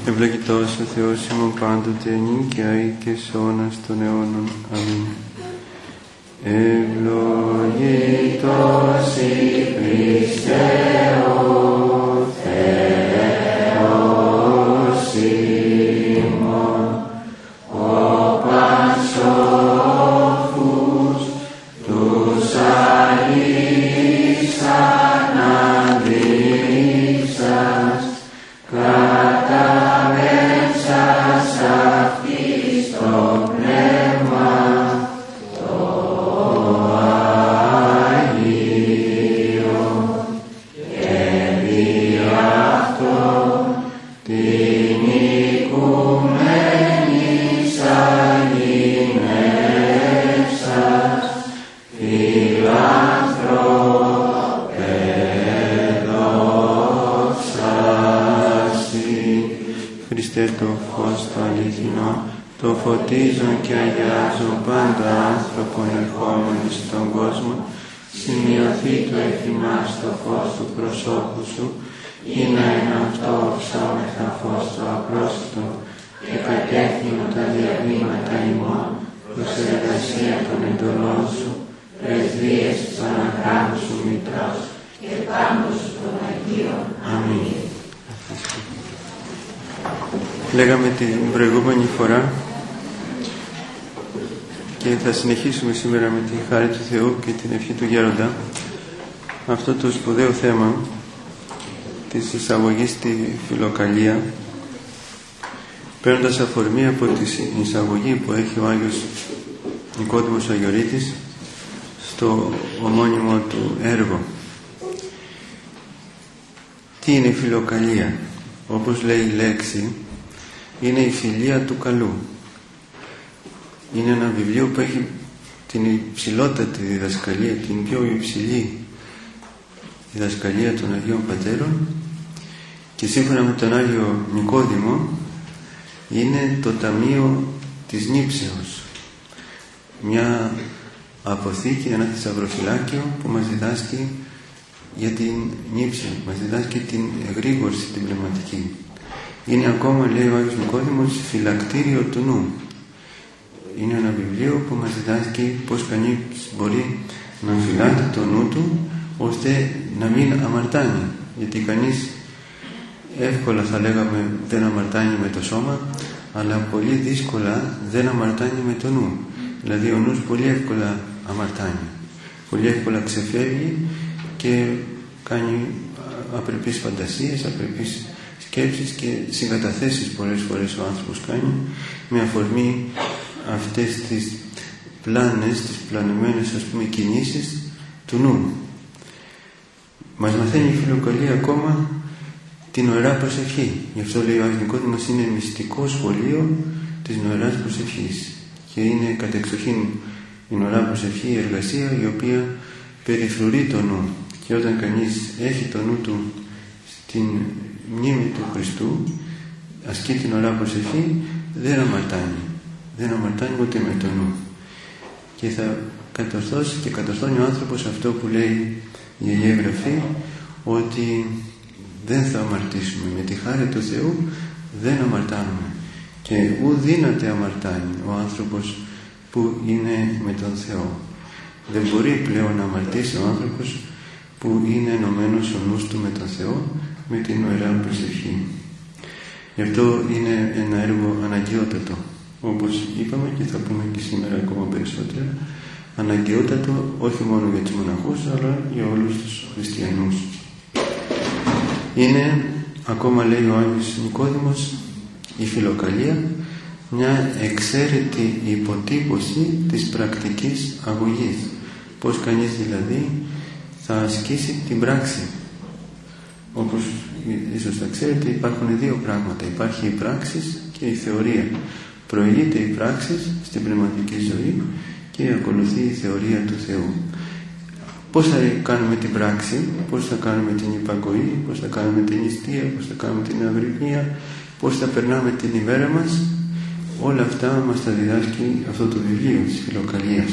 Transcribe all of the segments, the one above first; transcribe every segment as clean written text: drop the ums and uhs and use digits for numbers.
Ευλογητός ο Θεός ημών πάντοτε νυν και αεί και σ' αιώνας των αιώνων. Αμήν. Ευλογητός η Χριστέ ο Θεός ημών, ο Πανσόφους τους Αγίης αναδείξας, καταβεύσας αυτής το πνεύμα το Αγίο, και δι' αυτό την οικουμένη αγινεύσας, φιλάνθρωπε δόξασι. Χριστέ το φως το αληθινό, το φωτίζον και αγιάζον πάντα άνθρωπον ερχόμενοι στον κόσμο, σημειωθεί το εφημάς το φως του προσώπου σου, ή να είναι αυτό ψώμεθα φως το απρόσιτο και κατεύθυνο τα διαβήματα ημών προς εργασία των εντολών σου, πρεσβείες του αναχράμου σου μητρός και πάμπος των Αγίων. Αμήν. Λέγαμε την προηγούμενη φορά και θα συνεχίσουμε σήμερα με τη χάρη του Θεού και την ευχή του Γέροντα αυτό το σπουδαίο θέμα της εισαγωγής στη φιλοκαλία, παίρνοντας αφορμή από τη εισαγωγή που έχει ο Άγιος Νικόδημος Αγιορείτης στο ομώνυμο του έργο. Τι είναι η φιλοκαλία? Όπως λέει η λέξη, είναι η φιλία του καλού. Είναι ένα βιβλίο που έχει την υψηλότατη διδασκαλία, την πιο υψηλή διδασκαλία των Αγίων Πατέρων, και σύμφωνα με τον Άγιο Νικόδημο είναι το ταμείο της νήψεως, μια αποθήκη, ένα θησαυροφυλάκιο που μας διδάσκει για την νήψη, μας διδάσκει την εγρήγορση την πνευματική. Είναι ακόμα, λέει ο Άγιος Νικόδημος, φυλακτήριο του νου. Είναι ένα βιβλίο που μας διδάσκει πως κανείς μπορεί να φυλάται το νου του ώστε να μην αμαρτάνει, γιατί κανείς εύκολα, θα λέγαμε, δεν αμαρτάνει με το σώμα, αλλά πολύ δύσκολα δεν αμαρτάνει με το νου. Δηλαδή ο νους πολύ εύκολα αμαρτάνει, πολύ εύκολα ξεφεύγει και κάνει απρεπείς φαντασίες, απρεπείς σκέψεις και συγκαταθέσεις πολλές φορές ο άνθρωπος κάνει με αφορμή αυτές τις πλάνες, τις πλανωμένες κινήσεις του νου. Μας μαθαίνει η φιλοκαλία ακόμα την νοερά προσευχή. Γι' αυτό λέει ο Άγιος Νικόδημος, είναι μυστικό σχολείο της νοεράς προσευχής και είναι κατεξοχήν η νοερά προσευχή η εργασία η οποία περιφρουρεί το νου, και όταν κανείς έχει το νου του στην μνήμη του Χριστού, ασκεί την νοερά προσευχή, δεν αμαρτάνει ούτε με το νου, και θα κατορθώσει και κατορθώνει ο άνθρωπος αυτό που λέει η Αγία Γραφή, ότι δεν θα αμαρτήσουμε, με τη χάρη του Θεού δεν αμαρτάνουμε, και ου δύναται αμαρτάνει ο άνθρωπος που είναι με τον Θεό. Δεν μπορεί πλέον να αμαρτήσει ο άνθρωπος που είναι ενωμένος ο νους του με τον Θεό με την νοερά προσευχή. Γι' αυτό είναι ένα έργο αναγκαιότατο, όπως είπαμε και θα πούμε και σήμερα ακόμα περισσότερα, αναγκαιότατο όχι μόνο για τους μοναχούς αλλά για όλους τους χριστιανούς. Είναι, ακόμα λέει ο Άγιος Νικόδημος, η φιλοκαλία μια εξαίρετη υποτύπωση της πρακτικής αγωγής, πως κανείς δηλαδή θα ασκήσει την πράξη. Όπως ίσως θα ξέρετε, υπάρχουν δύο πράγματα, υπάρχει η πράξη και η θεωρία. Προηγείται η πράξη στην πνευματική ζωή και ακολουθεί η θεωρία του Θεού. Πώς θα κάνουμε την πράξη, πώς θα κάνουμε την υπακοή, πώς θα κάνουμε την νηστεία, πώς θα κάνουμε την αγρυπνία, πώς θα περνάμε την ημέρα μας, όλα αυτά μας τα διδάσκει αυτό το βιβλίο της φιλοκαλίας.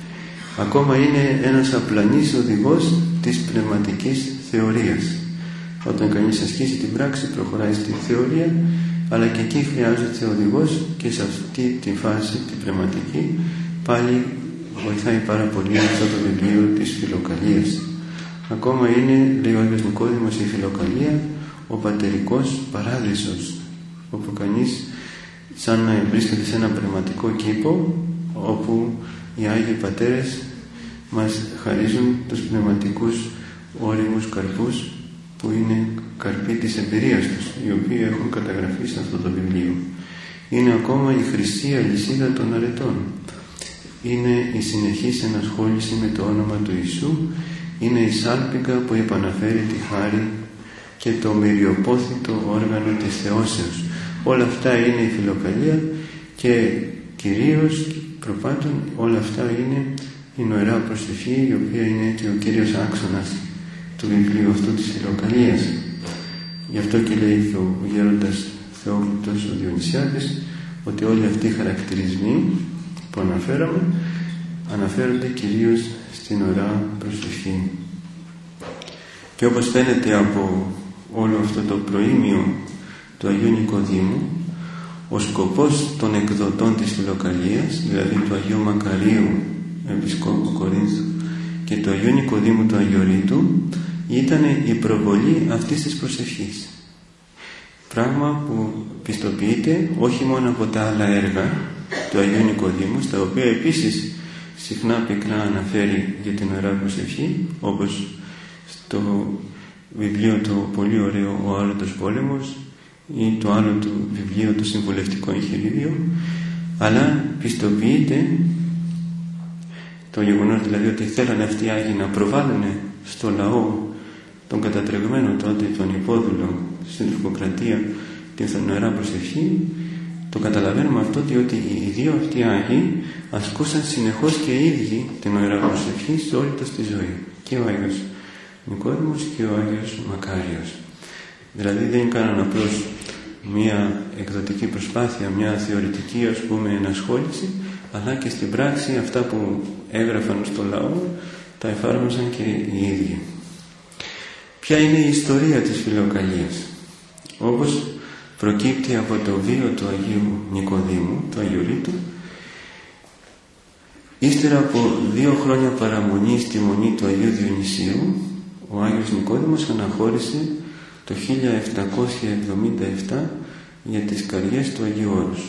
Ακόμα είναι ένας απλανής οδηγός της πνευματικής θεωρίας. Όταν κανείς ασκήσει την πράξη, προχωράει στη θεωρία, αλλά και εκεί χρειάζεται οδηγός, και σε αυτή τη φάση, την πνευματική, πάλι βοηθάει πάρα πολύ αυτό το βιβλίο της Φιλοκαλίας. Ακόμα είναι, λέει ο Άγιος Νικόδημος, η Φιλοκαλία ο πατερικός παράδεισος, όπου κανείς σαν να βρίσκεται σε ένα πνευματικό κήπο, όπου οι Άγιοι Πατέρες μας χαρίζουν τους πνευματικούς όριμους καρπούς, που είναι καρποί της εμπειρίας τους, οι οποίοι έχουν καταγραφεί σε αυτό το βιβλίο. Είναι ακόμα η χρυσή αλυσίδα των αρετών. Είναι η συνεχής ενασχόληση με το όνομα του Ιησού. Είναι η σάλπιγγα που επαναφέρει τη χάρη και το μυριοπόθητο όργανο της θεώσεως. Όλα αυτά είναι η Φιλοκαλία, και κυρίως προπάντων όλα αυτά είναι η νοερά προσευχή, η οποία είναι και ο κύριος άξονας του βιβλίου αυτού της Φιλοκαλίας. Γι' αυτό και λέει και ο γέροντας Θεόκλητος ο Διονυσιάδης ότι όλοι αυτοί οι χαρακτηρισμοί που αναφέραμε αναφέρονται κυρίως στην ορά προσευχή. Και όπως φαίνεται από όλο αυτό το προήμιο του Αγίου Νικοδήμου, ο σκοπός των εκδοτών της Φιλοκαλίας, δηλαδή του Αγίου Μακαρίου Επισκόπου Κορίνθου και του Αγίου Νικοδήμου του Αγιορείτου, ήταν η προβολή αυτής της προσευχής. Πράγμα που πιστοποιείται όχι μόνο από τα άλλα έργα του Αγίου Νικοδήμου, στα οποία επίσης συχνά πυκνά αναφέρει για την ορά προσευχή, όπως στο βιβλίο το πολύ ωραίο «Ο Άλωτος Πόλεμος» ή το άλλο του βιβλίο «Το Συμβουλευτικό Εγχειρίδιο», αλλά πιστοποιείται το γεγονός δηλαδή ότι θέλανε αυτοί οι Άγιοι να προβάλλουν στο λαό τον κατατρεγμένο τότε, τον υπόδουλο στην Τουρκοκρατία, την ορά προσευχή. Το καταλαβαίνουμε αυτό διότι οι δύο αυτοί Άγιοι ασκούσαν συνεχώς και οι ίδιοι την ορά προσευχή σε όλη τους τη ζωή, και ο Άγιος Νικόδημος και ο Άγιος Μακάριος. Δηλαδή δεν έκαναν απλώς μια εκδοτική προσπάθεια, μια θεωρητική ας πούμε ενασχόληση, αλλά και στην πράξη αυτά που έγραφαν στο λαό τα εφάρμοζαν και οι ίδιοι. Ποια είναι η ιστορία της Φιλοκαλίας? Όπως προκύπτει από το βίο του Αγίου Νικοδήμου, του Αγιορείτου, ύστερα από 2 χρόνια παραμονή στη μονή του Αγίου Διονυσίου, ο Άγιος Νικόδημος αναχώρησε το 1777 για τις καριές του Αγίου Όρους.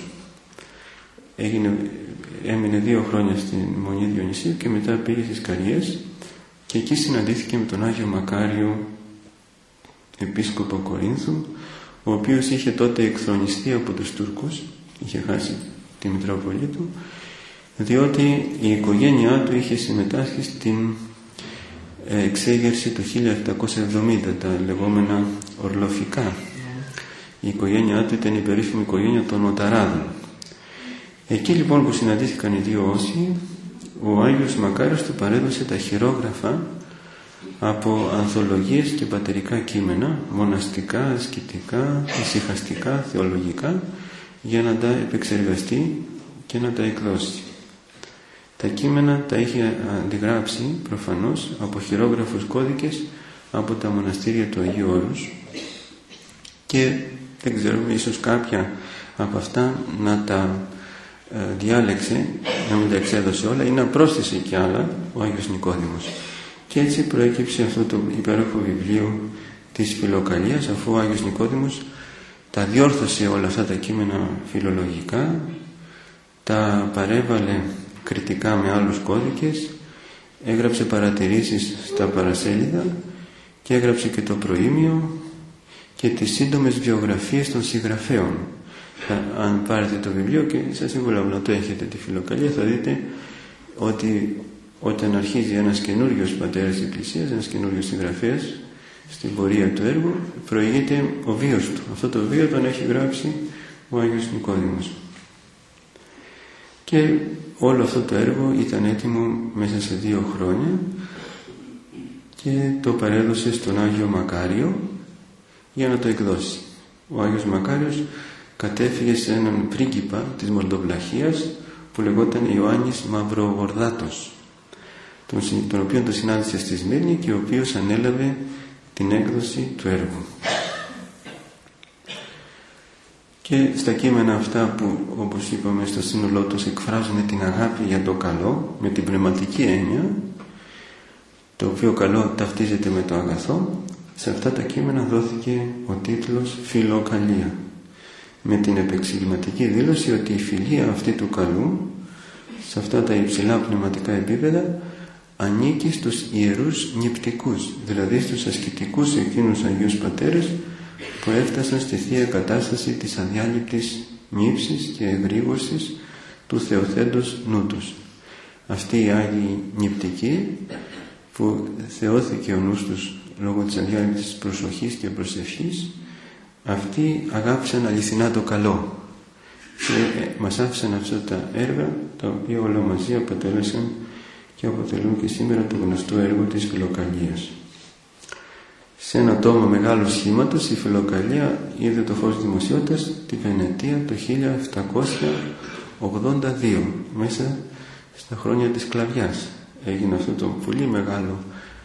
Έμεινε 2 χρόνια στην μονή Διονυσίου και μετά πήγε στις καριές, και εκεί συναντήθηκε με τον Άγιο Μακάριο Επίσκοπο Κορίνθου, ο οποίος είχε τότε εκθρονιστεί από τους Τούρκους, είχε χάσει τη Μητρόπολη του, διότι η οικογένειά του είχε συμμετάσχει στην εξέγερση του 1770, τα λεγόμενα ορλοφικά. Η οικογένειά του ήταν η περίφημη οικογένεια των Οταράδων. Εκεί λοιπόν που συναντήθηκαν οι δύο όσοι, ο Άγιος Μακάριος του παρέδωσε τα χειρόγραφα από ανθολογίες και πατερικά κείμενα, μοναστικά, ασκητικά, ησυχαστικά, θεολογικά, για να τα επεξεργαστεί και να τα εκδώσει. Τα κείμενα τα είχε αντιγράψει προφανώς από χειρόγραφους κώδικες από τα μοναστήρια του Αγίου Όρους, και δεν ξέρουμε, ίσως κάποια από αυτά να τα διάλεξε, να μην τα εξέδωσε όλα ή να πρόσθεσε κι άλλα ο Άγιος Νικόδημος. Και έτσι προέκυψε αυτό το υπέροχο βιβλίο της Φιλοκαλίας, αφού ο Άγιος Νικόδημος τα διόρθωσε όλα αυτά τα κείμενα φιλολογικά, τα παρέβαλε κριτικά με άλλους κώδικες, έγραψε παρατηρήσεις στα παρασέλιδα και έγραψε και το προήμιο και τις σύντομες βιογραφίες των συγγραφέων. Αν πάρετε το βιβλίο, και σας συμβουλεύω να το έχετε, τη Φιλοκαλία, θα δείτε ότι όταν αρχίζει ένας καινούριος πατέρας της Εκκλησίας, ένας καινούριος συγγραφέας στην πορεία του έργου, προηγείται ο βίος του. Αυτό το βίο τον έχει γράψει ο Άγιος Νικόδημος. Και όλο αυτό το έργο ήταν έτοιμο μέσα σε 2 χρόνια και το παρέδωσε στον Άγιο Μακάριο για να το εκδώσει. Ο Άγιος Μακάριος κατέφυγε σε έναν πρίγκιπα της Μολδοβλαχίας που λεγόταν Ιωάννης Μαυρογορδάτος, τον οποίο τον συνάντησε στη Σμύρνη και ο οποίος ανέλαβε την έκδοση του έργου. Και στα κείμενα αυτά που, όπως είπαμε, στο σύνολό τους εκφράζουν την αγάπη για το καλό με την πνευματική έννοια, το οποίο καλό ταυτίζεται με το αγαθό, σε αυτά τα κείμενα δόθηκε ο τίτλος Φιλοκαλία, με την επεξηγηματική δήλωση ότι η φιλία αυτή του καλού σε αυτά τα υψηλά πνευματικά επίπεδα ανήκει στους ιερούς νηπτικούς, δηλαδή στους ασκητικούς εκείνους Αγίους Πατέρες που έφτασαν στη θεία κατάσταση της αδιάλειπτης νύψης και εγρήγορσης του Θεοθέντος νου τους. Αυτοί οι Άγιοι νηπτικοί που θεώθηκε ο νους τους λόγω της αδιάλειπτης προσοχής και προσευχής, αυτοί αγάπησαν αληθινά το καλό και μας άφησαν αυτά τα έργα, τα οποία όλα μαζί αποτέλεσαν και αποτελούν και σήμερα το γνωστό έργο της Φιλοκαλίας. Σε ένα τόμο μεγάλου σχήματος η Φιλοκαλία είδε το φως δημοσιότητας τη Βενετία το 1782, μέσα στα χρόνια της σκλαβιάς. Έγινε αυτό το πολύ μεγάλο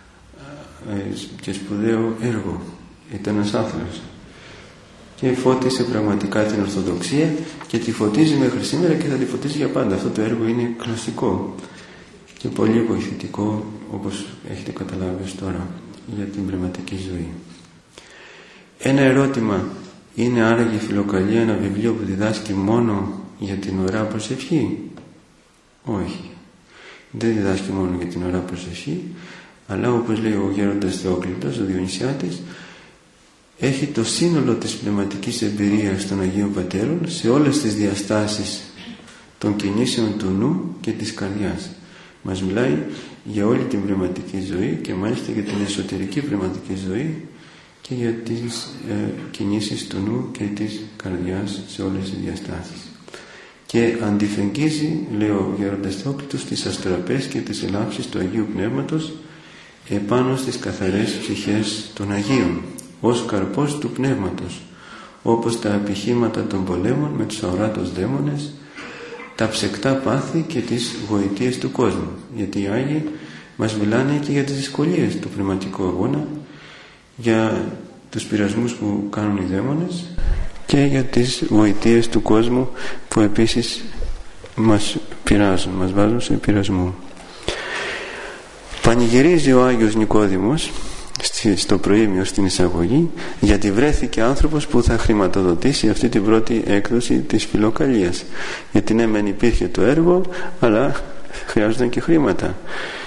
και σπουδαίο έργο. Ήταν ένας άνθρωπος και φώτισε πραγματικά την Ορθοδοξία και τη φωτίζει μέχρι σήμερα και θα τη φωτίζει για πάντα. Αυτό το έργο είναι κλασικό και πολύ βοηθητικό, όπως έχετε καταλάβει ως τώρα, για την πνευματική ζωή. Ένα ερώτημα: είναι άραγε η Φιλοκαλία ένα βιβλίο που διδάσκει μόνο για την ωραία προσευχή? Όχι, δεν διδάσκει μόνο για την ωραία προσευχή, αλλά όπως λέει ο γέροντας Θεόκλητος, ο Διονυσιάτης, έχει το σύνολο της πνευματικής εμπειρίας των Αγίων Πατέρων σε όλες τις διαστάσεις των κινήσεων του νου και της καρδιάς. Μας μιλάει για όλη την πνευματική ζωή και μάλιστα για την εσωτερική πνευματική ζωή και για τις κινήσεις του νου και της καρδιάς σε όλες τις διαστάσεις. Και αντιφεγγίζει, λέει ο γέροντας Θεόκλητος, τις αστραπές και τις ελάψεις του Αγίου Πνεύματος επάνω στις καθαρές ψυχές των Αγίων, ως καρπός του Πνεύματος, όπως τα απειχήματα των πολέμων με τους αοράτους δαίμονες, τα ψεκτά πάθη και τις γοητείες του κόσμου. Γιατί οι Άγιοι μας μιλάνε και για τις δυσκολίες του πνευματικού αγώνα, για τους πειρασμούς που κάνουν οι δαίμονες και για τις γοητείες του κόσμου που επίσης μας πειράζουν, μας βάζουν σε πειρασμό. Πανηγυρίζει ο Άγιος Νικόδημος στο προήμιο, στην εισαγωγή, γιατί βρέθηκε άνθρωπος που θα χρηματοδοτήσει αυτή την πρώτη έκδοση της Φιλοκαλίας. Γιατί ναι, μεν υπήρχε το έργο, αλλά χρειάζονταν και χρήματα.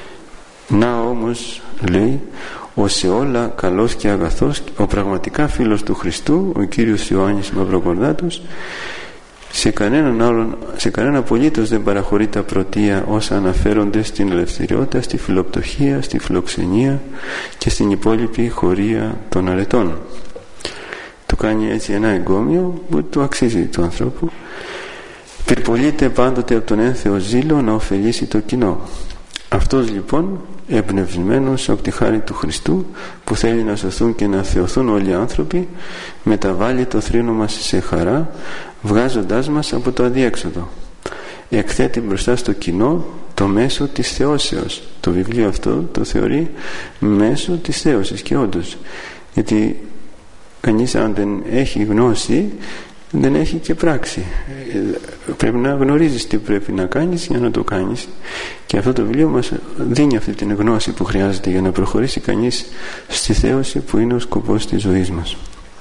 Να όμως, λέει, ο σε όλα καλός και αγαθός, ο πραγματικά φίλος του Χριστού, ο Κύριος Ιωάννης Μαυροκορδάτος, σε κανέναν απολύτως δεν παραχωρεί τα πρωτεία όσα αναφέρονται στην ελευθεριότητα, στη φιλοπτωχία, στη φιλοξενία και στην υπόλοιπη χωρία των αρετών. Του κάνει έτσι ένα εγκόμιο που του αξίζει του ανθρώπου. Πυρπολείται πάντοτε από τον ένθεο ζήλο να ωφελήσει το κοινό. Αυτός λοιπόν, εμπνευσμένος από τη χάρη του Χριστού, που θέλει να σωθούν και να θεωθούν όλοι οι άνθρωποι, μεταβάλλει το θρήνο μας σε χαρά, βγάζοντάς μας από το αδιέξοδο. Εκθέτει μπροστά στο κοινό το μέσο της θεώσεως. Το βιβλίο αυτό το θεωρεί μέσο της θέωσης, και όντως, γιατί κανείς αν δεν έχει γνώση δεν έχει και πράξη. Πρέπει να γνωρίζεις τι πρέπει να κάνεις για να το κάνεις, και αυτό το βιβλίο μας δίνει αυτή την γνώση που χρειάζεται για να προχωρήσει κανείς στη θέωση που είναι ο σκοπός της ζωής μας.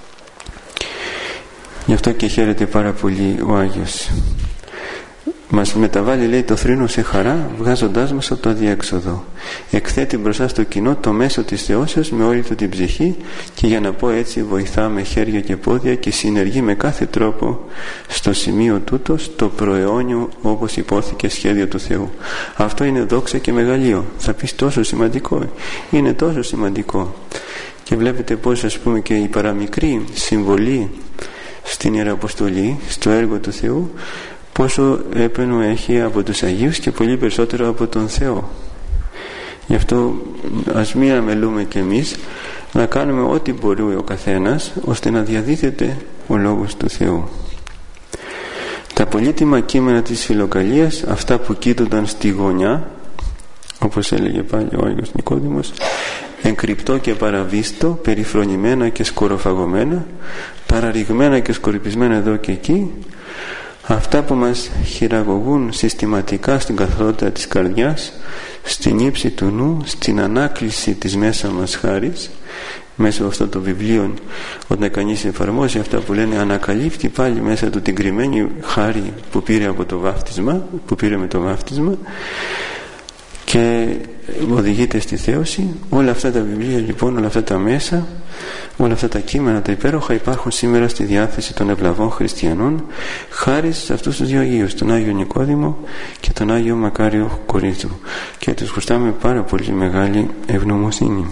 Γι' αυτό και χαίρεται πάρα πολύ ο Άγιος. Μας μεταβάλλει, λέει, το θρήνο σε χαρά, βγάζοντάς μας από το αδιέξοδο. Εκθέτει μπροστά στο κοινό το μέσο της θεώσεως με όλη του την ψυχή, και για να πω έτσι βοηθά με χέρια και πόδια και συνεργεί με κάθε τρόπο στο σημείο τούτο το προαιώνιο, όπως υπόθηκε, σχέδιο του Θεού. Αυτό είναι δόξα και μεγαλείο. Θα πεις τόσο σημαντικό? Είναι τόσο σημαντικό. Και βλέπετε πως, ας πούμε, και η παραμικρή συμβολή στην Ιεραποστολή, στο έργο του Θεού, πόσο έπαινο έχει από τους Αγίους και πολύ περισσότερο από τον Θεό. Γι' αυτό ας μην αμελούμε κι εμείς, να κάνουμε ό,τι μπορεί ο καθένας ώστε να διαδίδεται ο Λόγος του Θεού. Τα πολύτιμα κείμενα της Φιλοκαλίας, αυτά που κοίτονταν στη γωνιά, όπως έλεγε πάλι ο Άγιος Νικόδημος, εγκρυπτό και παραβίστο, περιφρονημένα και σκοροφαγωμένα, παραρριγμένα και σκορπισμένα εδώ και εκεί, αυτά που μας χειραγωγούν συστηματικά στην καθαρότητα της καρδιάς, στην ύψη του νου, στην ανάκληση της μέσα μας χάρης, μέσα από αυτό το βιβλίο, όταν κανείς εφαρμόζει αυτά που λένε, ανακαλύπτει πάλι μέσα του την κρυμμένη χάρη που πήρε από το βάφτισμα, που πήρε με το βάφτισμα, και οδηγείται στη θέωση. Όλα αυτά τα βιβλία λοιπόν, όλα αυτά τα μέσα, όλα αυτά τα κείμενα τα υπέροχα υπάρχουν σήμερα στη διάθεση των ευλαβών χριστιανών, χάρη σε αυτούς τους δύο Αγίους, τον Άγιο Νικόδημο και τον Άγιο Μακάριο Κορίνθου, και τους χρωστάμε πάρα πολύ μεγάλη ευγνωμοσύνη.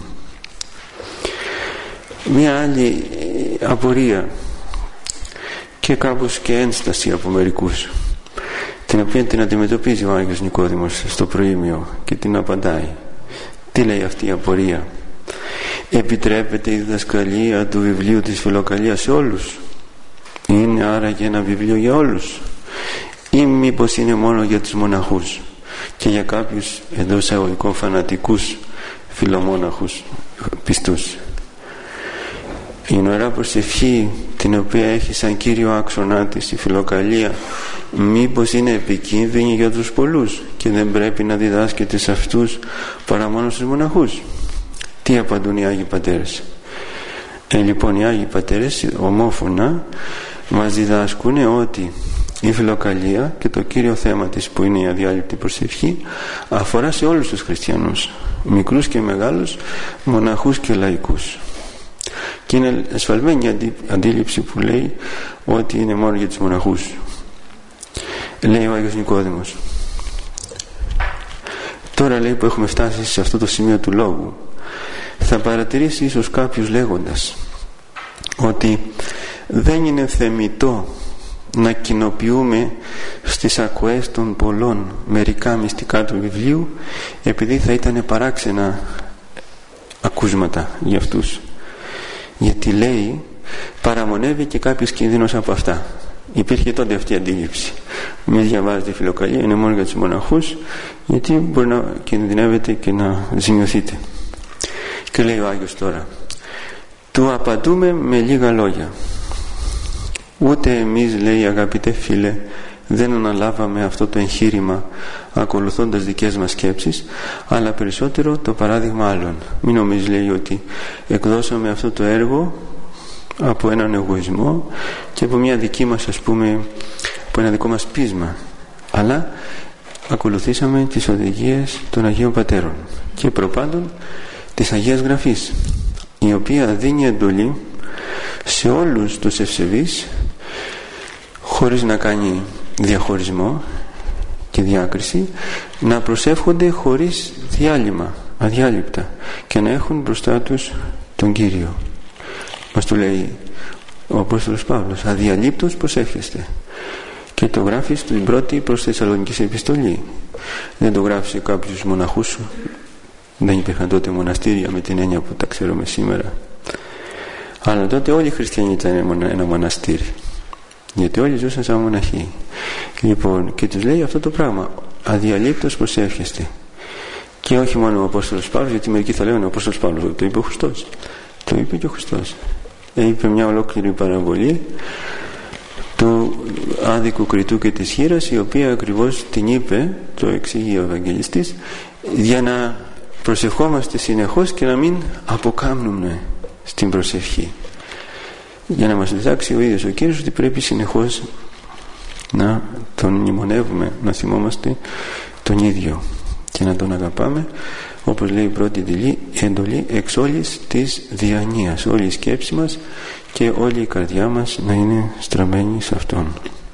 Μία άλλη απορία και κάπως και ένσταση από μερικούς, την οποία την αντιμετωπίζει ο Άγιος Νικόδημος στο προήμιο και την απαντάει. Τι λέει αυτή η απορία? Επιτρέπεται η διδασκαλία του βιβλίου της Φιλοκαλίας σε όλους? Είναι άραγε ένα βιβλίο για όλους, ή μήπως είναι μόνο για τους μοναχούς και για κάποιους εντός εισαγωγικών φανατικούς φιλομόναχους πιστούς? Η Ιερά Προσευχή, την οποία έχει σαν κύριο άξονά της η Φιλοκαλία, μήπως είναι επικίνδυνη για τους πολλούς και δεν πρέπει να διδάσκεται σε αυτούς παρά μόνο στους μοναχούς? Τι απαντούν οι Άγιοι Πατέρες? Λοιπόν, οι Άγιοι Πατέρες ομόφωνα μας διδάσκουν ότι η Φιλοκαλία και το κύριο θέμα της, που είναι η αδιάλειπτη προσευχή, αφορά σε όλους τους χριστιανούς, μικρούς και μεγάλους, μοναχούς και λαϊκούς. Και είναι εσφαλμένη η αντίληψη που λέει ότι είναι μόνο για τους μοναχούς. Λέει ο Άγιος Νικόδημος. Τώρα, λέει, που έχουμε φτάσει σε αυτό το σημείο του λόγου, θα παρατηρήσει ίσως κάποιους λέγοντας ότι δεν είναι θεμιτό να κοινοποιούμε στις ακοές των πολλών μερικά μυστικά του βιβλίου, επειδή θα ήταν παράξενα ακούσματα για αυτούς. Γιατί, λέει, παραμονεύει και κάποιος κινδύνος από αυτά. Υπήρχε τότε αυτή η αντίληψη. Μην διαβάζετε Φιλοκαλία, είναι μόνο για τους μοναχούς, γιατί μπορεί να κινδυνεύετε και να ζημιωθείτε. Και λέει ο Άγιος τώρα, του απαντούμε με λίγα λόγια. Ούτε εμείς, λέει, αγαπητέ φίλε, δεν αναλάβαμε αυτό το εγχείρημα ακολουθώντας δικές μας σκέψεις, αλλά περισσότερο το παράδειγμα άλλων. Μην νομίζεις, λέει, ότι εκδώσαμε αυτό το έργο από έναν εγωισμό και από μια δική μας, ας πούμε, από ένα δικό μας πείσμα, αλλά ακολουθήσαμε τις οδηγίες των Αγίων Πατέρων και προπάντων της Αγίας Γραφής, η οποία δίνει εντολή σε όλους τους ευσεβείς, χωρίς να κάνει διαχωρισμό και διάκριση, να προσεύχονται χωρίς διάλειμμα, αδιάλειπτα, και να έχουν μπροστά τους τον Κύριο. Μας το λέει ο Απόστολος Παύλος, αδιαλείπτως προσεύχεστε, και το γράφει στην πρώτη προς Θεσσαλονικής επιστολή. Δεν το γράφει σε κάποιους μοναχούς, δεν υπήρχαν τότε μοναστήρια με την έννοια που τα ξέρουμε σήμερα, αλλά τότε όλοι οι χριστιανοί ήταν ένα μοναστήρι, γιατί όλοι ζούσαν σαν μοναχοί. Λοιπόν, και τους λέει αυτό το πράγμα, αδιαλείπτως προσεύχεστε. Και όχι μόνο ο Απόστολος Παύλος, γιατί μερικοί θα λέγανε ο Απόστολος Παύλος, το είπε ο Χριστός. Το είπε και ο Χριστός. Είπε μια ολόκληρη παραβολή του άδικου κριτού και της χήρας, η οποία ακριβώς την είπε, το εξηγεί ο Ευαγγελιστής, για να προσευχόμαστε συνεχώς και να μην αποκάμνουμε στην προσευχή, για να μας διδάξει ο ίδιος ο Κύριος ότι πρέπει συνεχώς να τον μνημονεύουμε, να θυμόμαστε τον ίδιο και να τον αγαπάμε, όπως λέει η πρώτη εντολή, εξ όλης της διανοίας, όλη η σκέψη μας και όλη η καρδιά μας να είναι στραμμένη σε Αυτόν.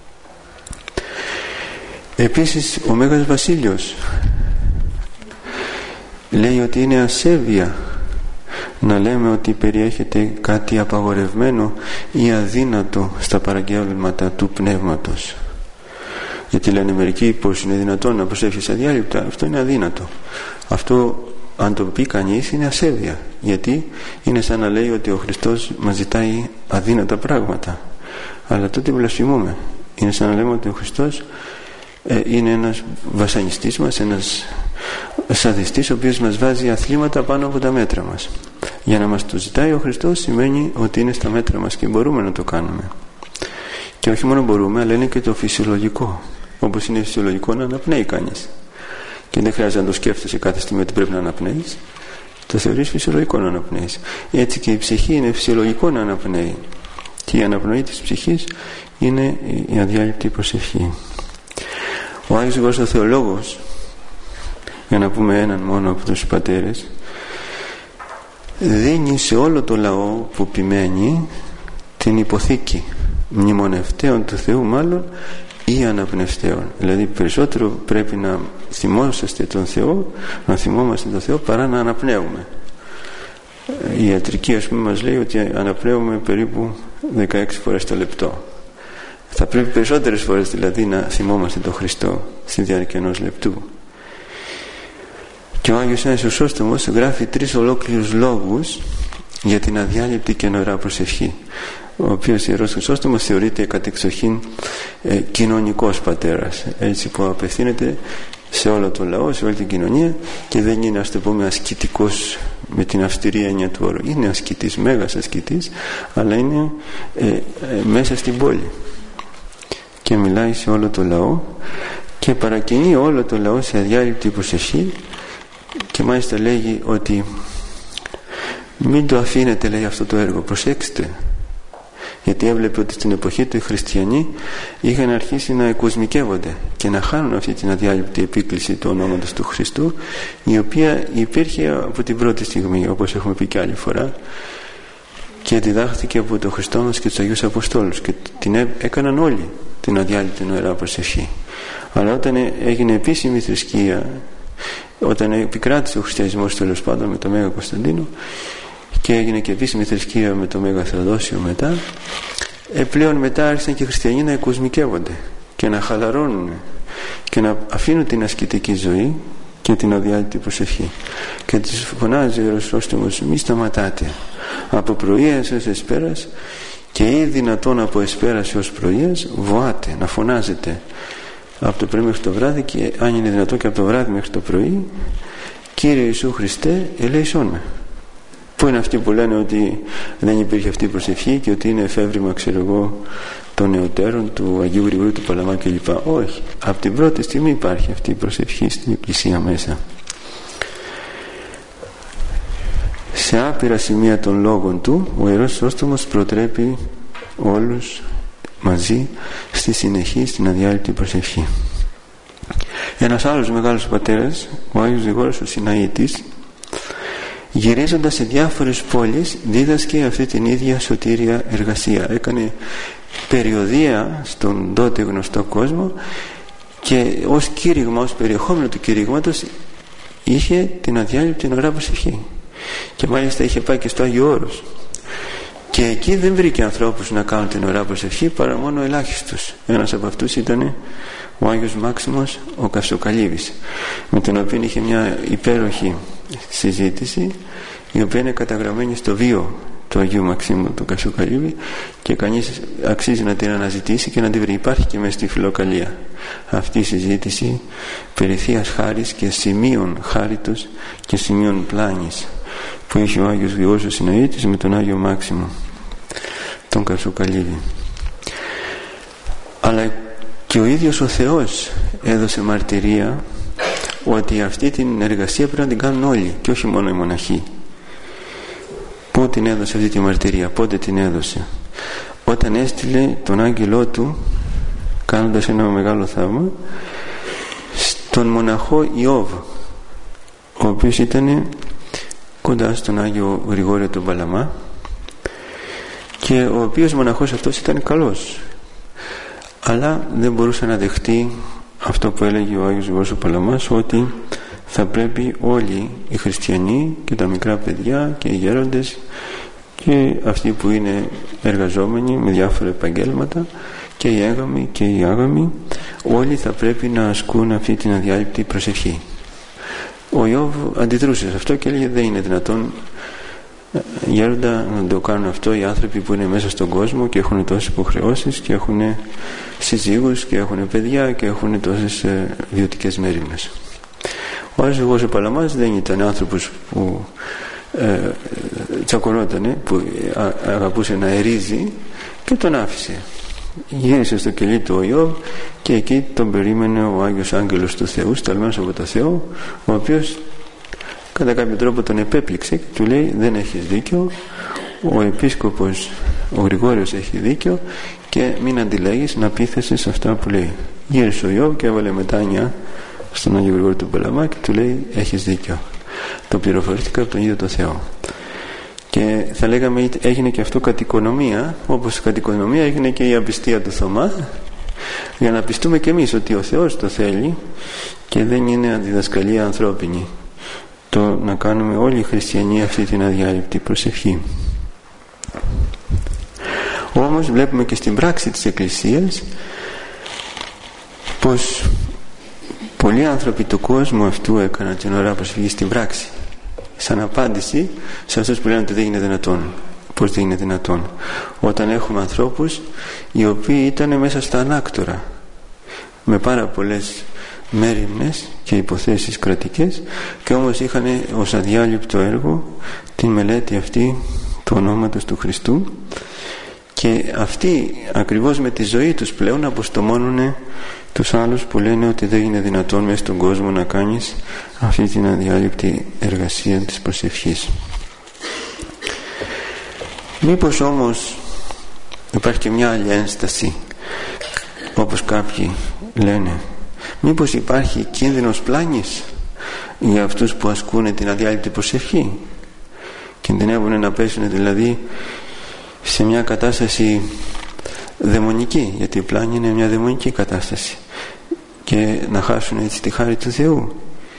Επίσης ο Μέγας Βασίλειος λέει ότι είναι ασέβεια να λέμε ότι περιέχεται κάτι απαγορευμένο ή αδύνατο στα παραγγέλματα του πνεύματος. Γιατί λένε μερικοί πως είναι δυνατόν να προσεύχεσαι αδιάλειπτα. Αυτό είναι αδύνατο. Αυτό, αν το πει κανείς, είναι ασέβεια, γιατί είναι σαν να λέει ότι ο Χριστός μας ζητάει αδύνατα πράγματα, αλλά τότε βλασφημούμε. Είναι σαν να λέμε ότι ο Χριστός είναι ένας βασανιστής μας, ένας σαδιστής ο οποίος μας βάζει αθλήματα πάνω από τα μέτρα μας. Για να μας το ζητάει ο Χριστός σημαίνει ότι είναι στα μέτρα μας και μπορούμε να το κάνουμε. Και όχι μόνο μπορούμε, αλλά είναι και το φυσιολογικό. Όπως είναι φυσιολογικό να αναπνέει κανείς. Και δεν χρειάζεται να το σκέφτεσαι κάθε στιγμή ότι πρέπει να αναπνέεις. Το θεωρείς φυσιολογικό να αναπνέεις. Έτσι και η ψυχή είναι φυσιολογικό να αναπνέει. Και η αναπνοή της ψυχής είναι η αδιάλειπτη προσευχή. Ο Άγιος Γρηγόρης ο Θεολόγος, για να πούμε έναν μόνο από τους πατέρες, δίνει σε όλο το λαό που επιμένει την υποθήκη μνημονευτέων του Θεού, μάλλον, ή αναπνευστέων. Δηλαδή περισσότερο πρέπει να θυμόσαστε τον Θεό, να θυμόμαστε τον Θεό, παρά να αναπνέουμε. Η ιατρική, ας πούμε, μας λέει ότι αναπνέουμε περίπου 16 φορές το λεπτό. Θα πρέπει περισσότερες φορές δηλαδή να θυμόμαστε τον Χριστό στη διάρκεια ενός λεπτού. Και ο Άγιος Άννης ο Σώστομος γράφει 3 ολόκληρους λόγους για την αδιάλειπτη και νοερά προσευχή, ο οποίος Ιερός Χρυσόστομος θεωρείται κατεξοχήν κοινωνικός πατέρας, έτσι που απευθύνεται σε όλο το λαό, σε όλη την κοινωνία, και δεν είναι, ας το πούμε, ασκητικός με την αυστηρή έννοια του όρου. Είναι ασκητής, μέγας ασκητής, αλλά είναι μέσα στην πόλη και μιλάει σε όλο το λαό και παρακινεί όλο το λαό σε αδιάλειπτη προσευχή. Και μάλιστα λέγει ότι μην το αφήνετε, λέει, αυτό το έργο, προσέξτε, γιατί έβλεπε ότι στην εποχή του οι χριστιανοί είχαν αρχίσει να εκοσμικεύονται και να χάνουν αυτή την αδιάλειπτη επίκληση του ονόματος του Χριστού, η οποία υπήρχε από την πρώτη στιγμή, όπως έχουμε πει και άλλη φορά, και διδάχθηκε από τον Χριστό μας και τους Αγίους Αποστόλους, και την έκαναν όλοι την αδιάλειπτη νοερά προσευχή. Αλλά όταν έγινε επίσημη θρησκεία, όταν επικράτησε ο χριστιανισμός, τέλος πάντων, με τον Μέγα Κωνσταντίνο, και έγινε και επίσημη θρησκεία με τον Μέγα Θεοδόσιο μετά, πλέον μετά άρχισαν και οι χριστιανοί να εκοσμικεύονται και να χαλαρώνουν και να αφήνουν την ασκητική ζωή και την αδιάλειπτη προσευχή. Και τους φωνάζει ο Ιερός Χρυσόστομος, μη σταματάτε από πρωίας έως εσπέρας, και ή δυνατόν από εσπέρας έως πρωίας βοάτε, να φωνάζετε από το πρωί μέχρι το βράδυ, και αν είναι δυνατόν και από το βράδυ μέχρι το πρωί, Κύριε Ιησού Χριστέ, ελέησόν με. Πού είναι αυτοί που λένε ότι δεν υπήρχε αυτή η προσευχή και ότι είναι εφεύρημα, ξέρω εγώ, των νεωτέρων του Αγίου Γρηγορίου του Παλαμά κλπ. Όχι, από την πρώτη στιγμή υπάρχει αυτή η προσευχή στην Εκκλησία μέσα. Σε άπειρα σημεία των λόγων του ο Ιερός Χρυσόστομος προτρέπει όλους μαζί στη συνεχή, στην αδιάλειπτη προσευχή. Ένας άλλος μεγάλος πατέρας, ο Άγιος Γρηγόρης ο Συναήτης, γυρίζοντας σε διάφορες πόλεις, δίδασκε αυτή την ίδια σωτήρια εργασία. Έκανε περιοδεία στον τότε γνωστό κόσμο και ως κήρυγμα, ως περιεχόμενο του κηρύγματος είχε την αδιάλειπτη νοερά προσευχή. Και μάλιστα είχε πάει και στο Άγιο Όρος, και εκεί δεν βρήκε ανθρώπους να κάνουν την νοερά προσευχή παρά μόνο ελάχιστους. Ένας από αυτούς ήταν ο Άγιος Μάξιμος ο Καυσοκαλύβης, με τον οποίο είχε μια υπέροχη συζήτηση, η οποία είναι καταγραμμένη στο βίο του Αγίου Μαξίμου του Καυσοκαλύβη, και κανείς αξίζει να την αναζητήσει και να την βρει. Υπάρχει και μέσα στη Φιλοκαλία αυτή η συζήτηση περί Θείας Χάρις και σημείων χάριτος και σημείων πλάνης που είχε ο Άγιος Γρηγόρης ο Συναήτης με τον Άγιο Μάξιμο τον Καυσοκαλύβη. Αλλά και ο ίδιος ο Θεός έδωσε μαρτυρία ότι αυτή την εργασία πρέπει να την κάνουν όλοι και όχι μόνο οι μοναχοί. Πού την έδωσε αυτή τη μαρτυρία, πότε την έδωσε? Όταν έστειλε τον άγγελό του, κάνοντας ένα μεγάλο θαύμα, στον μοναχό Ιώβ, ο οποίος ήταν κοντά στον Άγιο Γρηγόριο του Παλαμά, και ο οποίος μοναχός αυτός ήταν καλός, αλλά δεν μπορούσε να δεχτεί αυτό που έλεγε ο Άγιος Γρηγόριος ο Παλαμάς, ότι θα πρέπει όλοι οι χριστιανοί και τα μικρά παιδιά και οι γέροντες και αυτοί που είναι εργαζόμενοι με διάφορα επαγγέλματα και οι έγαμοι και οι άγαμοι, όλοι θα πρέπει να ασκούν αυτή την αδιάλειπτη προσευχή. Ο Ιώβ αντιδρούσε σε αυτό και έλεγε δεν είναι δυνατόν, γέροντα, να το κάνουν αυτό οι άνθρωποι που είναι μέσα στον κόσμο και έχουν τόσες υποχρεώσεις και έχουν συζύγους και έχουν παιδιά και έχουν τόσες βιωτικές μέριμνες. Ο Άγιος Γρηγόριος ο Παλαμάς δεν ήταν άνθρωπος που τσακωνότανε, που αγαπούσε να ερίζει, και τον άφησε. Γύρισε στο κελί του ο Ιώβ και εκεί τον περίμενε ο Άγιος Άγγελος του Θεού, σταλμένος από το Θεό, ο οποίος κατά κάποιο τρόπο τον επέπληξε και του λέει: δεν έχεις δίκιο, ο επίσκοπος ο Γρηγόριος έχει δίκιο και μην αντιλέγεις να πείθεσαι σε αυτά που λέει. Γύρισε ο Ιώβ και έβαλε μετάνοια στον Άγιο Γρηγόριο του Παλαμά και του λέει: έχεις δίκιο. Το πληροφορήθηκα από τον ίδιο το Θεό. Και θα λέγαμε έγινε και αυτό κατ' οικονομία, όπως κατ' οικονομία έγινε και η απιστία του Θωμά, για να πιστούμε και εμείς ότι ο Θεός το θέλει και δεν είναι αντιδασκαλία ανθρώπινη το να κάνουμε όλοι οι χριστιανοί αυτή την αδιάλειπτη προσευχή. Όμως βλέπουμε και στην πράξη της Εκκλησίας πως πολλοί άνθρωποι του κόσμου αυτού έκαναν την ωραία προσευχή στην πράξη, σαν απάντηση σε αυτούς που λένε ότι δεν είναι δυνατόν. Πώς δεν είναι δυνατόν? Όταν έχουμε ανθρώπους οι οποίοι ήταν μέσα στα ανάκτορα με πάρα πολλές μέριμνες και υποθέσεις κρατικές, και όμως είχαν ως αδιάλειπτο έργο τη μελέτη αυτή του ονόματος του Χριστού, και αυτοί ακριβώς με τη ζωή τους πλέον αποστομώνουν τους άλλους που λένε ότι δεν είναι δυνατόν μέσα στον κόσμο να κάνεις αυτή την αδιάλειπτη εργασία της προσευχής. Μήπως όμως υπάρχει και μια άλλη ένσταση, όπως κάποιοι λένε, μήπως υπάρχει κίνδυνος πλάνης για αυτούς που ασκούν την αδιάλειπτη προσευχή? Κινδυνεύουν να πέσουν δηλαδή σε μια κατάσταση δαιμονική, γιατί η πλάνη είναι μια δαιμονική κατάσταση, και να χάσουν έτσι τη χάρη του Θεού.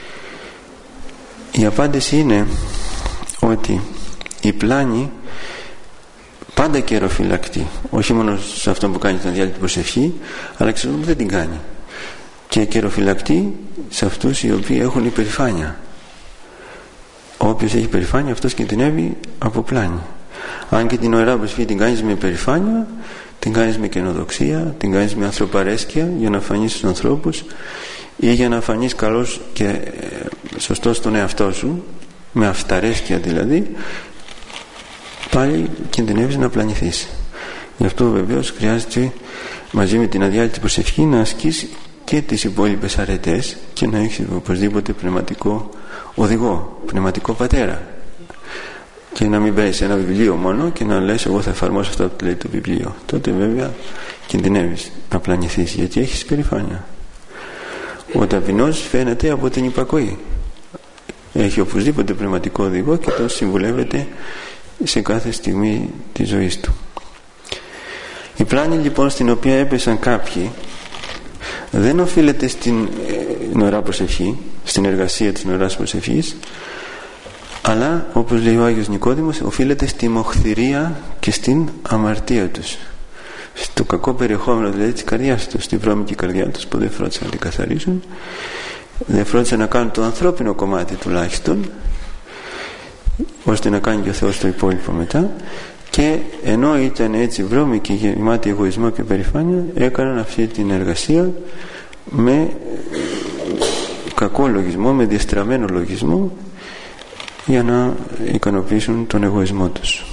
Η απάντηση είναι ότι η πλάνη πάντα καιροφυλακτεί, όχι μόνο σε αυτό που κάνει την αδιάλειπτη προσευχή, αλλά και δεν την κάνει, και καιροφυλακτεί σε αυτούς οι οποίοι έχουν υπερηφάνεια. Όποιος έχει υπερηφάνεια, αυτός κινδυνεύει από πλάνη. Αν και την ωραία προσευχή την κάνεις με υπερηφάνεια, την κάνεις με καινοδοξία, την κάνεις με ανθρωπαρέσκεια για να φανείς στους ανθρώπους ή για να φανείς καλός και σωστός στον εαυτό σου, με αυταρέσκεια δηλαδή, πάλι κινδυνεύεις να πλανηθείς. Γι' αυτό βεβαίως χρειάζεται μαζί με την αδιάλειπτη προσευχή να ασκείς και τις υπόλοιπες αρετές και να έχεις οπωσδήποτε πνευματικό οδηγό, πνευματικό πατέρα, και να μην παίρνεις ένα βιβλίο μόνο και να λες εγώ θα εφαρμόσω αυτό που λέει το βιβλίο. Τότε βέβαια κινδυνεύεις να πλανηθείς, γιατί έχεις περηφάνεια. Ο ταπεινός φαίνεται από την υπακοή, έχει οπωσδήποτε πνευματικό οδηγό και τον συμβουλεύεται σε κάθε στιγμή της ζωής του. Η πλάνη λοιπόν στην οποία έπεσαν κάποιοι δεν οφείλεται στην νοερά προσευχή, στην εργασία της νοεράς προσευχής, αλλά όπως λέει ο Άγιος Νικόδημος, οφείλεται στη μοχθηρία και στην αμαρτία τους, στο κακό περιεχόμενο δηλαδή της καρδιάς τους, στη βρώμικη καρδιά τους που δεν φρόντισαν να την καθαρίσουν, δεν φρόντισαν να κάνουν το ανθρώπινο κομμάτι τουλάχιστον, ώστε να κάνει και ο Θεός το υπόλοιπο μετά, και ενώ ήταν έτσι βρώμικοι, γεμάτοι εγωισμό και περηφάνεια, έκαναν αυτή την εργασία με κακό λογισμό, με διαστραμμένο λογισμό, για να ικανοποιήσουν τον εγωισμό τους.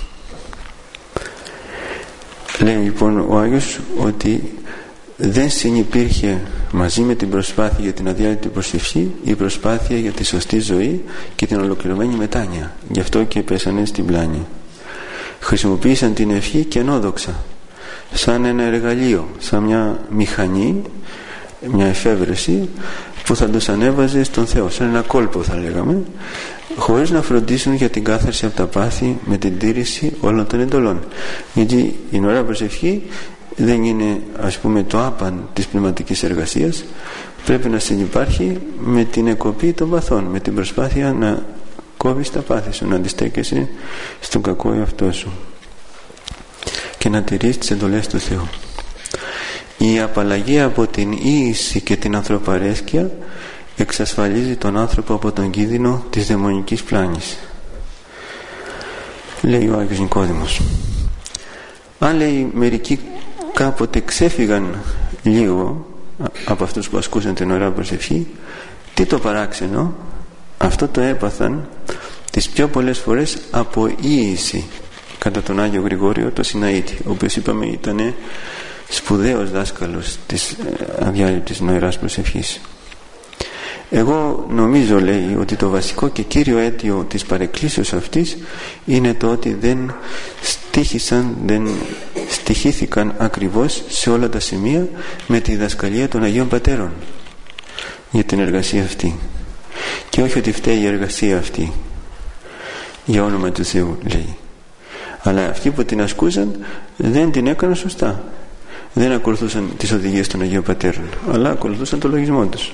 Λέει λοιπόν ο Άγιος ότι δεν συνυπήρχε μαζί με την προσπάθεια για την αδιάλειπτη προσευχή η προσπάθεια για τη σωστή ζωή και την ολοκληρωμένη μετάνοια. Γι' αυτό και πέσανε στην πλάνη. Χρησιμοποίησαν την ευχή κενόδοξα, σαν ένα εργαλείο, σαν μια μηχανή, μια εφεύρεση που θα τους ανέβαζε στον Θεό, σαν ένα κόλπο θα λέγαμε, χωρίς να φροντίσουν για την κάθαρση από τα πάθη με την τήρηση όλων των εντολών. Γιατί η ωραία προσευχή δεν είναι, ας πούμε, το άπαν της πνευματικής εργασίας, πρέπει να συνυπάρχει με την εκοπή των παθών, με την προσπάθεια να κόβεις τα πάθη σου, να αντιστέκεσαι στον κακό εαυτό σου και να τηρείς τις εντολές του Θεού. Η απαλλαγή από την ίηση και την ανθρωπαρέσκεια εξασφαλίζει τον άνθρωπο από τον κίνδυνο της δαιμονικής πλάνης. Λέει ο Άγιος Νικόδημος, αν λέει μερικοί κάποτε ξέφυγαν λίγο από αυτούς που ασκούσαν την ωραία προσευχή, Τι το παράξενο? Αυτό το έπαθαν τις πιο πολλές φορές από ίηση κατά τον Άγιο Γρηγόριο το Σιναήτη, ο οποίος είπαμε ήταν σπουδαίος δάσκαλος της αδιάλειπτης νοηράς προσευχής. Εγώ νομίζω, λέει, ότι το βασικό και κύριο αίτιο της παρεκκλήσεως αυτής είναι το ότι δεν στοιχήθηκαν ακριβώς σε όλα τα σημεία με τη διδασκαλία των Αγίων Πατέρων για την εργασία αυτή. Και όχι ότι φταίει η εργασία αυτή για όνομα του Θεού, λέει, αλλά αυτοί που την ασκούσαν δεν την έκαναν σωστά. Δεν ακολουθούσαν τις οδηγίες των Αγίων Πατέρων, αλλά ακολουθούσαν το λογισμό τους.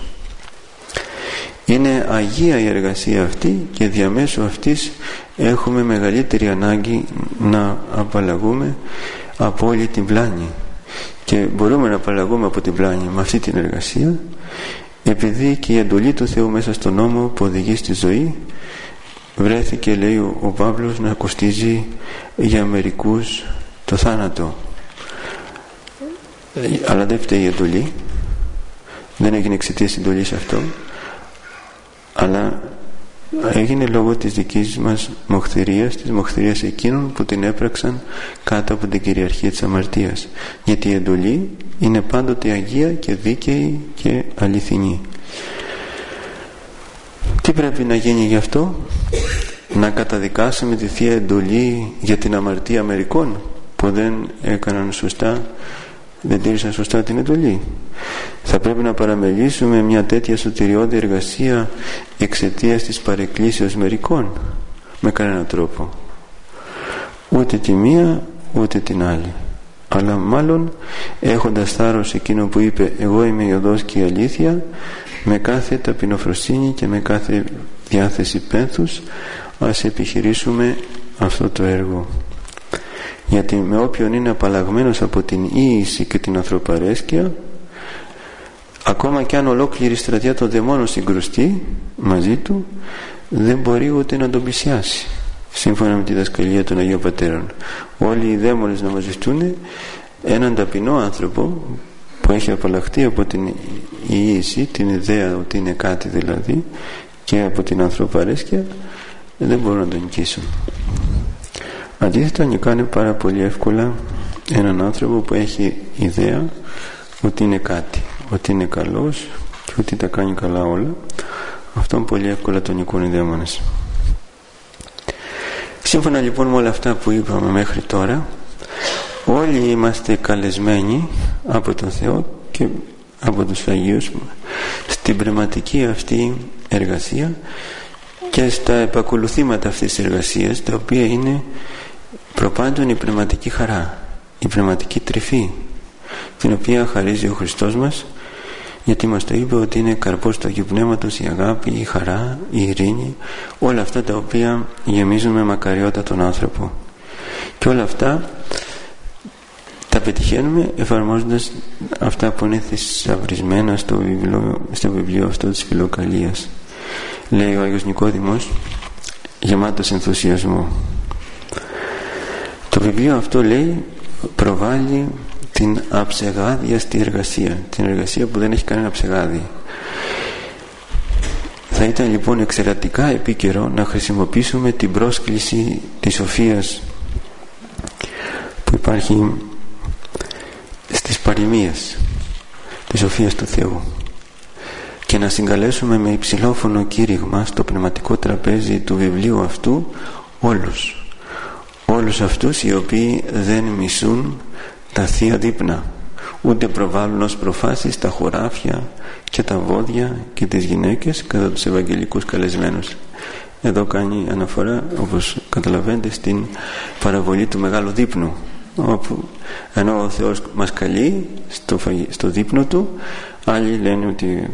Είναι αγία η εργασία αυτή και διαμέσου αυτής έχουμε μεγαλύτερη ανάγκη να απαλλαγούμε από όλη την πλάνη, και μπορούμε να απαλλαγούμε από την πλάνη με αυτή την εργασία, επειδή και η εντολή του Θεού μέσα στον νόμο που οδηγεί στη ζωή βρέθηκε, λέει ο Παύλος, να κοστίζει για μερικούς το θάνατο. Αλλά δεν φταίει η εντολή, δεν έγινε εξαιτίας εντολής αυτό, αλλά έγινε λόγω της δικής μας μοχθηρίας, της μοχθηρίας εκείνων που την έπραξαν κάτω από την κυριαρχία της αμαρτίας. Γιατί η εντολή είναι πάντοτε αγία και δίκαιη και αληθινή. Τι πρέπει να γίνει γι' αυτό? Να καταδικάσουμε τη Θεία Εντολή για την αμαρτία μερικών που δεν έκαναν σωστά, δεν τήρησαν σωστά την εντολή? Θα πρέπει να παραμελήσουμε μια τέτοια σωτηριώδη εργασία εξαιτίας της παρεκκλήσεως μερικών? Με κανέναν τρόπο. Ούτε τη μία ούτε την άλλη. Αλλά μάλλον έχοντας θάρρος εκείνο που είπε «Εγώ είμαι η οδός και η αλήθεια», με κάθε ταπεινοφροσύνη και με κάθε διάθεση πένθους ας επιχειρήσουμε αυτό το έργο. Γιατί με όποιον είναι απαλλαγμένος από την ίηση και την ανθρωπαρέσκεια, ακόμα και αν ολόκληρη στρατιά των δαιμόνων συγκρουστεί μαζί του, δεν μπορεί ούτε να τον πλησιάσει, σύμφωνα με τη δασκαλία των Αγίων Πατέρων. Όλοι οι δαίμονες να μαζευτούν έναν ταπεινό άνθρωπο που έχει απαλλαχτεί από την ίηση, την ιδέα ότι είναι κάτι δηλαδή, και από την ανθρωπαρέσκεια, δεν μπορούν να τον νικήσουν. Αντίθετα, νικάνε πάρα πολύ εύκολα έναν άνθρωπο που έχει ιδέα ότι είναι κάτι, ότι είναι καλός και ότι τα κάνει καλά όλα. Αυτόν πολύ εύκολα τον νικούν οι δαίμονες. Σύμφωνα λοιπόν με όλα αυτά που είπαμε μέχρι τώρα, όλοι είμαστε καλεσμένοι από τον Θεό και από τους Αγίους στην πνευματική αυτή εργασία και στα επακολουθήματα αυτής της εργασίας, τα οποία είναι προπάντων η πνευματική χαρά, η πνευματική τρυφή, την οποία χαρίζει ο Χριστός μας, γιατί μας το είπε ότι είναι καρπός του Αγίου Πνεύματος η αγάπη, η χαρά, η ειρήνη, όλα αυτά τα οποία γεμίζουν με μακαριότητα τον άνθρωπο. Και όλα αυτά τα πετυχαίνουμε εφαρμόζοντας αυτά που είναι θησαυρισμένα στο βιβλίο αυτό της Φιλοκαλίας. Λέει ο Άγιος Νικόδημος, γεμάτος ενθουσιασμό. Το βιβλίο αυτό, λέει, προβάλλει την αψεγάδιαστη εργασία, την εργασία που δεν έχει κανένα ψεγάδι. Θα ήταν λοιπόν εξαιρετικά επίκαιρο να χρησιμοποιήσουμε την πρόσκληση της σοφίας που υπάρχει στις παροιμίες της σοφίας του Θεού και να συγκαλέσουμε με υψηλόφωνο κήρυγμα στο πνευματικό τραπέζι του βιβλίου αυτού όλους αυτούς οι οποίοι δεν μισούν τα θεία δείπνα, ούτε προβάλλουν ως προφάσεις τα χωράφια και τα βόδια και τις γυναίκες κατά τους ευαγγελικούς καλεσμένους. Εδώ κάνει αναφορά, όπως καταλαβαίνετε, στην παραβολή του μεγάλου δείπνου, όπου ενώ ο Θεός μας καλεί στο δείπνο του, άλλοι λένε ότι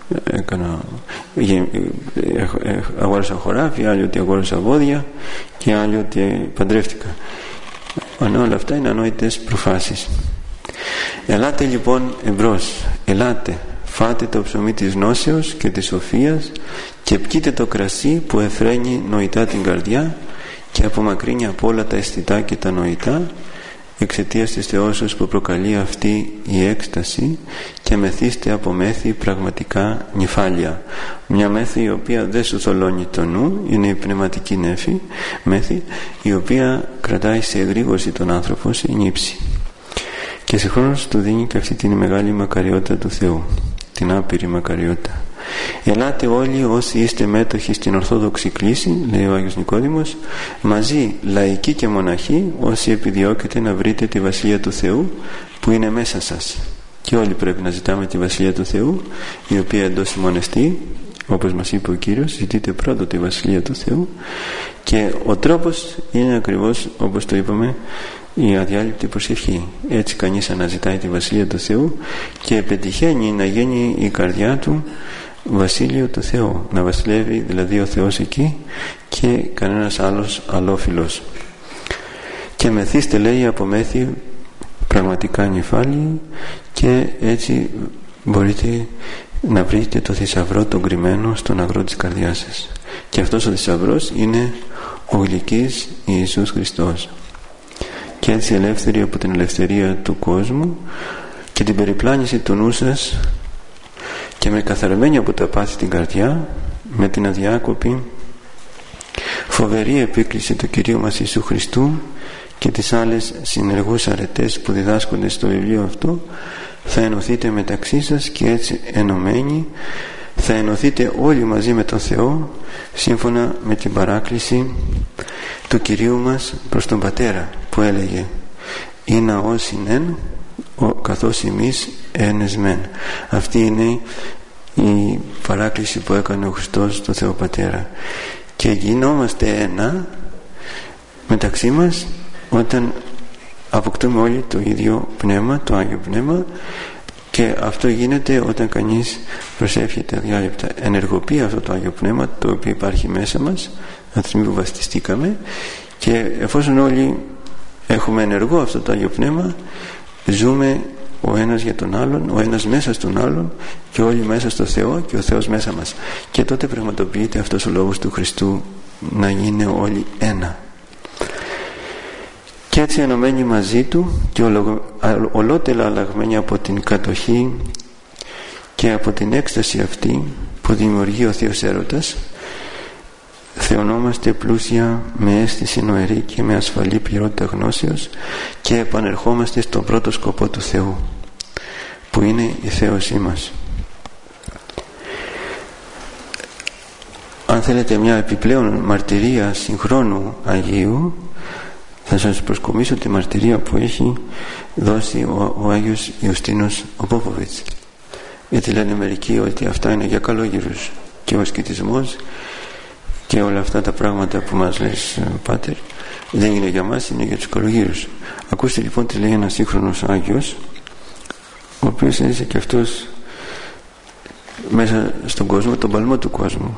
αγόρασα χωράφια, άλλοι ότι αγόρασα βόδια και άλλοι ότι παντρεύτηκα. Όλα αυτά είναι ανόητες προφάσεις. Ελάτε λοιπόν εμπρός, ελάτε, φάτε το ψωμί της γνώσεως και της σοφίας και πιείτε το κρασί που εφραίνει νοητά την καρδιά και απομακρύνει από όλα τα αισθητά και τα νοητά, εξαιτίας της θεώσεως που προκαλεί αυτή η έκσταση, και μεθύστε από μέθη πραγματικά νυφάλια. Μια μέθη η οποία δεν σου θολώνει το νου, είναι η πνευματική μέθη, η οποία κρατάει σε εγρήγορση τον άνθρωπο, σε νύψη, και συγχρόνως του δίνει και αυτή την μεγάλη μακαριότητα του Θεού, την άπειρη μακαριότητα. Ελάτε όλοι όσοι είστε μέτοχοι στην Ορθόδοξη Κλίση, λέει ο Άγιος Νικόδημος, μαζί λαϊκοί και μοναχοί, όσοι επιδιώκετε να βρείτε τη Βασιλεία του Θεού που είναι μέσα σας. Και όλοι πρέπει να ζητάμε τη Βασιλεία του Θεού, η οποία εντός ημώνεστη, όπως μας είπε ο Κύριος, ζητείτε πρώτο τη Βασιλεία του Θεού, και ο τρόπος είναι ακριβώς όπως το είπαμε, η αδιάλειπτη προσευχή. Έτσι κανείς αναζητάει τη Βασιλεία του Θεού και πετυχαίνει να γίνει η καρδιά του βασίλειο του Θεού, να βασιλεύει δηλαδή ο Θεός εκεί και κανένας άλλος αλόφιλος. Και μεθύστε, λέει, από μέθη πραγματικά νυφάλιοι, και έτσι μπορείτε να βρείτε το θησαυρό τον κρυμμένο στον αγρό της καρδιάς σας. Και αυτός ο θησαυρός είναι ο γλυκής Ιησούς Χριστός. Και έτσι ελεύθεροι από την ελευθερία του κόσμου και την περιπλάνηση του νου σας, και με καθαρμένη από τα πάθη την καρδιά, με την αδιάκοπη φοβερή επίκληση του Κυρίου μας Ιησού Χριστού και τις άλλες συνεργούς αρετές που διδάσκονται στο βιβλίο αυτό, θα ενωθείτε μεταξύ σας, και έτσι ενωμένοι θα ενωθείτε όλοι μαζί με τον Θεό, σύμφωνα με την παράκληση του Κυρίου μας προς τον Πατέρα, που έλεγε «Είναι όσοι εν, καθώς εμείς ένες μεν». Αυτή είναι η παράκληση που έκανε ο Χριστός στον Θεό Πατέρα, και γινόμαστε ένα μεταξύ μας όταν αποκτούμε όλοι το ίδιο πνεύμα, το Άγιο Πνεύμα, και αυτό γίνεται όταν κανείς προσεύχεται αδιάλειπτα. Ενεργοποιεί αυτό το Άγιο Πνεύμα το οποίο υπάρχει μέσα μας από τη στιγμή που βαπτιστήκαμε, και εφόσον όλοι έχουμε ενεργό αυτό το Άγιο Πνεύμα, ζούμε ο ένας για τον άλλον, ο ένας μέσα στον άλλον, και όλοι μέσα στο Θεό και ο Θεός μέσα μας, και τότε πραγματοποιείται αυτός ο λόγος του Χριστού, να είναι όλοι ένα. Και έτσι ενωμένοι μαζί Του και ολότελα αλλαγμένοι από την κατοχή και από την έκσταση αυτή που δημιουργεί ο Θείος Έρωτας, θεωνόμαστε πλούσια με αίσθηση νοερή και με ασφαλή πληρότητα γνώσεως, και επανερχόμαστε στον πρώτο σκοπό του Θεού, που είναι η θέωσή μας. Αν θέλετε μια επιπλέον μαρτυρία συγχρόνου Αγίου, θα σας προσκομίσω τη μαρτυρία που έχει δώσει ο Άγιος Ιουστίνος ο Πόποβιτς. Γιατί λένε μερικοί ότι αυτά είναι για καλόγερους, και ο ασκητισμός και όλα αυτά τα πράγματα που μας λες, Πάτερ, δεν είναι για μας, είναι για τους καλογύρους. Ακούστε λοιπόν τι λέει ένας σύγχρονος Άγιος, ο οποίος έζησε και αυτός μέσα στον κόσμο, τον παλμό του κόσμου.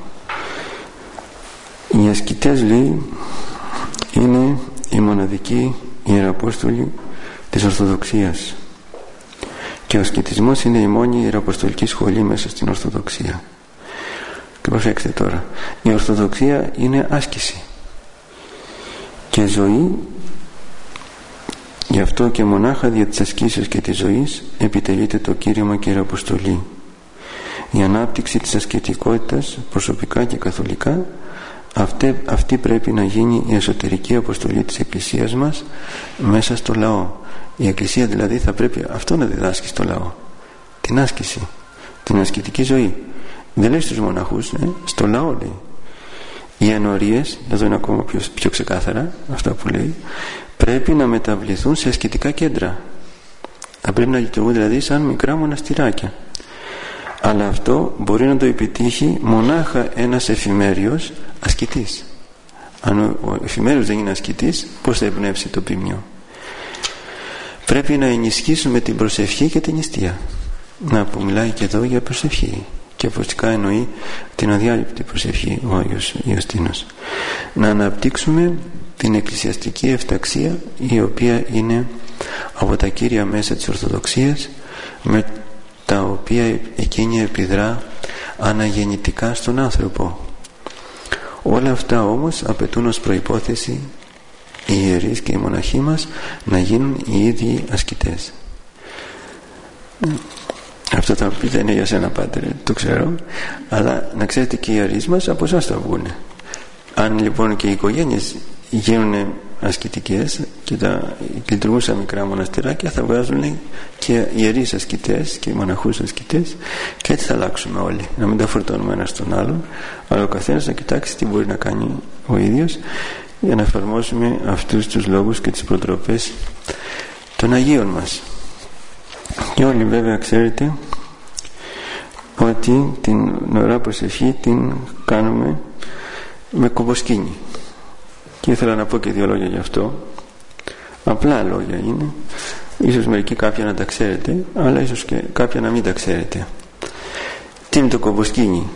Οι ασκητές, λέει, είναι οι μοναδικοί ιεραπόστολοι της Ορθοδοξίας, και ο ασκητισμός είναι η μόνη ιεραποστολική σχολή μέσα στην Ορθοδοξία. Και προσέξτε τώρα, η Ορθοδοξία είναι άσκηση και ζωή, γι' αυτό και μονάχα δια της ασκήσεως και της ζωής επιτελείται το κήρυγμα και ιεραποστολή. Η ανάπτυξη της ασκητικότητας προσωπικά και καθολικά, αυτή πρέπει να γίνει η εσωτερική αποστολή της Εκκλησίας μας μέσα στο λαό. Η Εκκλησία δηλαδή θα πρέπει αυτό να διδάσκει στο λαό, την άσκηση, την ασκητική ζωή. Δεν λέει στους μοναχούς, στο λαό λέει. Οι ενορίες, εδώ είναι ακόμα πιο ξεκάθαρα αυτά που λέει, πρέπει να μεταβληθούν σε ασκητικά κέντρα. Θα πρέπει να λειτουργούν δηλαδή σαν μικρά μοναστηράκια. Αλλά αυτό μπορεί να το επιτύχει μονάχα ένας εφημέριος ασκητής. Αν ο εφημέριος δεν είναι ασκητής, πώς θα εμπνεύσει το ποιμνιό? Πρέπει να ενισχύσουμε την προσευχή και την νηστεία. Να που μιλάει και εδώ για προσευχή, και φωστικά εννοεί την αδιάλειπτη προσευχή ο Άγιος Ιωστίνος. Να αναπτύξουμε την εκκλησιαστική ευταξία, η οποία είναι από τα κύρια μέσα της Ορθοδοξίας, με τα οποία εκείνη επιδρά αναγεννητικά στον άνθρωπο. Όλα αυτά όμως απαιτούν ως προϋπόθεση οι ιερείς και οι μοναχοί μας να γίνουν οι ίδιοι ασκητές. Αυτό θα πει, δεν είναι για σένα, Πάτερ, το ξέρω, αλλά να ξέρετε και οι ιερείς μας από εσάς θα βγουν. Αν λοιπόν και οι οικογένειες γίνουν ασκητικές και λειτουργούν σαν μικρά μοναστηράκια, θα βγάζουν και ιερείς ασκητές και μοναχούς ασκητές, και έτσι θα αλλάξουμε όλοι, να μην τα φορτώνουμε ένα στον άλλον, αλλά ο καθένας να κοιτάξει τι μπορεί να κάνει ο ίδιος για να εφαρμόσουμε αυτούς τους λόγους και τις προτροπές των Αγίων μας. Και όλοι βέβαια ξέρετε ότι την Ωραία Προσευχή την κάνουμε με κομποσκήνη, και ήθελα να πω και δύο λόγια γι' αυτό. Απλά λόγια είναι, ίσως μερικοί κάποια να τα ξέρετε, αλλά ίσως και κάποια να μην τα ξέρετε. Τι είναι το κομποσκήνη?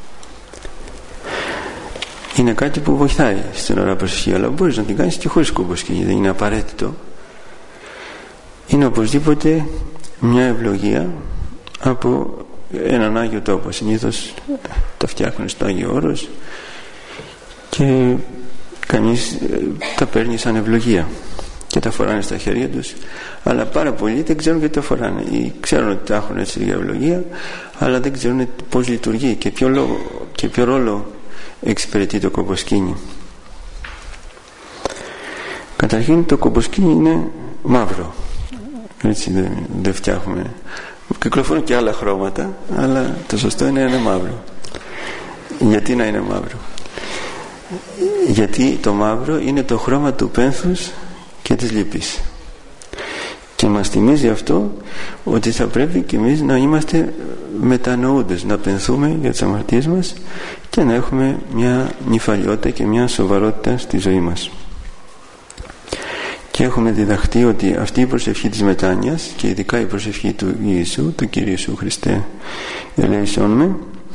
Είναι κάτι που βοηθάει στην Ωραία Προσευχή, αλλά μπορείς να την κάνεις και χωρίς κομποσκήνη, δεν είναι απαραίτητο. Είναι οπωσδήποτε μια ευλογία από έναν Άγιο τόπο. Συνήθως τα φτιάχνουν στο Άγιο Όρος και κανείς τα παίρνει σαν ευλογία και τα φοράνε στα χέρια τους, αλλά πάρα πολλοί δεν ξέρουν γιατί τα φοράνε, ή ξέρουν ότι τα έχουν έτσι για ευλογία, αλλά δεν ξέρουν πώς λειτουργεί και ποιο ρόλο εξυπηρετεί το κομποσκήνη. Καταρχήν το κομποσκήνη είναι μαύρο, έτσι δεν φτιάχνουμε, κυκλοφορούν και άλλα χρώματα, αλλά το σωστό είναι να είναι μαύρο. Γιατί να είναι μαύρο? Γιατί το μαύρο είναι το χρώμα του πένθους και της λύπης, και μας θυμίζει αυτό ότι θα πρέπει και εμείς να είμαστε μετανοούντες, να πενθούμε για τις αμαρτίες μας και να έχουμε μια νυφαλιότητα και μια σοβαρότητα στη ζωή μας. Και έχουμε διδαχτεί ότι αυτή η προσευχή της μετάνοιας, και ειδικά η προσευχή του Ιησού, του Κύριου Ιησού Χριστέ ελέησόν με,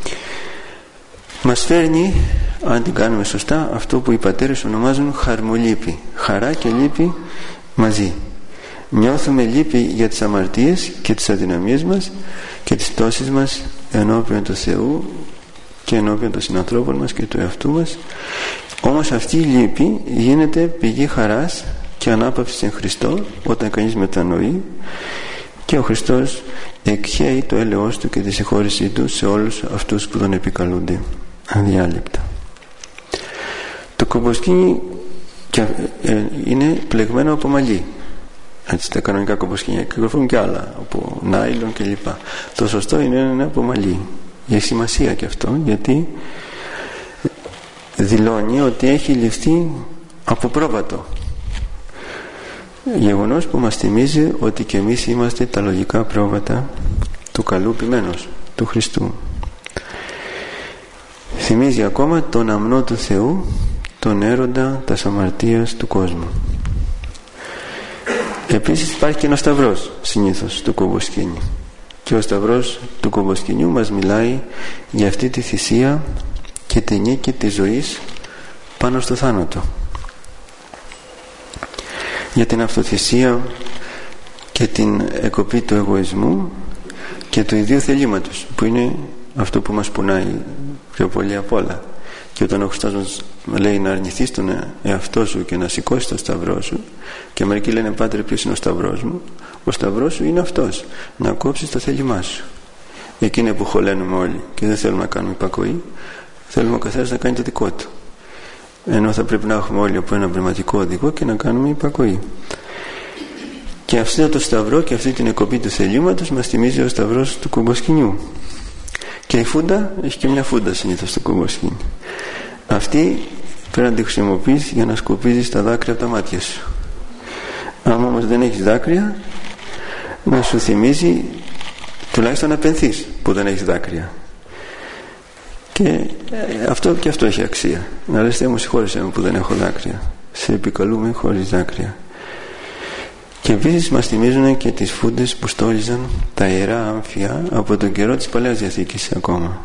μας φέρνει, αν την κάνουμε σωστά, αυτό που οι πατέρες ονομάζουν χαρμολύπη, χαρά και λύπη μαζί. Νιώθουμε λύπη για τις αμαρτίες και τις αδυναμίες μας και τις πτώσεις μας ενώπιον του Θεού και ενώπιον των συνανθρώπων μας και του εαυτού μας, όμως αυτή η λύπη γίνεται πηγή χαράς και ανάπαυσης εν Χριστώ όταν κανείς μετανοεί, και ο Χριστός εκχέει το έλεος του και τη συγχώρησή του σε όλους αυτούς που τον επικαλούνται αδιάλειπτα. Το κομποσκήνη είναι πλεγμένο από μαλλί, έτσι, τα κανονικά κομποσκήνια, κυκλοφορούν και άλλα από νάιλον κλπ. Το σωστό είναι από μαλλί. Έχει σημασία και αυτό, γιατί δηλώνει ότι έχει ληφθεί από πρόβατο, γεγονός που μας θυμίζει ότι και εμείς είμαστε τα λογικά πρόβατα του καλού ποιμένος του Χριστού. Θυμίζει ακόμα τον αμνό του Θεού, τον έρωτα τας αμαρτίας του κόσμου. Επίσης υπάρχει και ένας σταυρός συνήθως του κομποσκήνη, και ο σταυρός του κομποσκηνιού μας μιλάει για αυτή τη θυσία και τη νίκη της ζωής πάνω στο θάνατο, για την αυτοθυσία και την εκοπή του εγωισμού και του ιδίου θελήματος, που είναι αυτό που μας πονάει πιο πολύ απ' όλα. Και όταν ο Χριστός μας λέει να αρνηθείς τον εαυτό σου και να σηκώσεις το σταυρό σου, και μερικοί λένε, Πάτερ, ποιος είναι ο σταυρός μου? Ο σταυρός σου είναι αυτός, να κόψεις το θέλημά σου. Εκεί είναι που χωλένουμε όλοι και δεν θέλουμε να κάνουμε υπακοή, θέλουμε ο καθένας να κάνει το δικό του, ενώ θα πρέπει να έχουμε όλοι από ένα πνευματικό οδηγό και να κάνουμε υπακοή. Και αυτό το σταυρό και αυτή την εκοπή του θελήματος μας θυμίζει ο σταυρός του κομποσκηνιού. Και η φούντα, έχει και μια φούντα συνήθως στο κομποσκήνι. Αυτή πρέπει να τη χρησιμοποιείς για να σκουπίζεις τα δάκρυα από τα μάτια σου. Αν όμως δεν έχεις δάκρυα, να σου θυμίζει τουλάχιστον να πενθείς που δεν έχεις δάκρυα. Και αυτό έχει αξία. Να λες, Θεέ μου, συγχώρεσέ με που δεν έχω δάκρυα. Σε επικαλούμε χωρίς δάκρυα. Και επίσης μας θυμίζουν και τις φούντες που στόλιζαν τα ιερά άμφια από τον καιρό της Παλαιάς Διαθήκης ακόμα.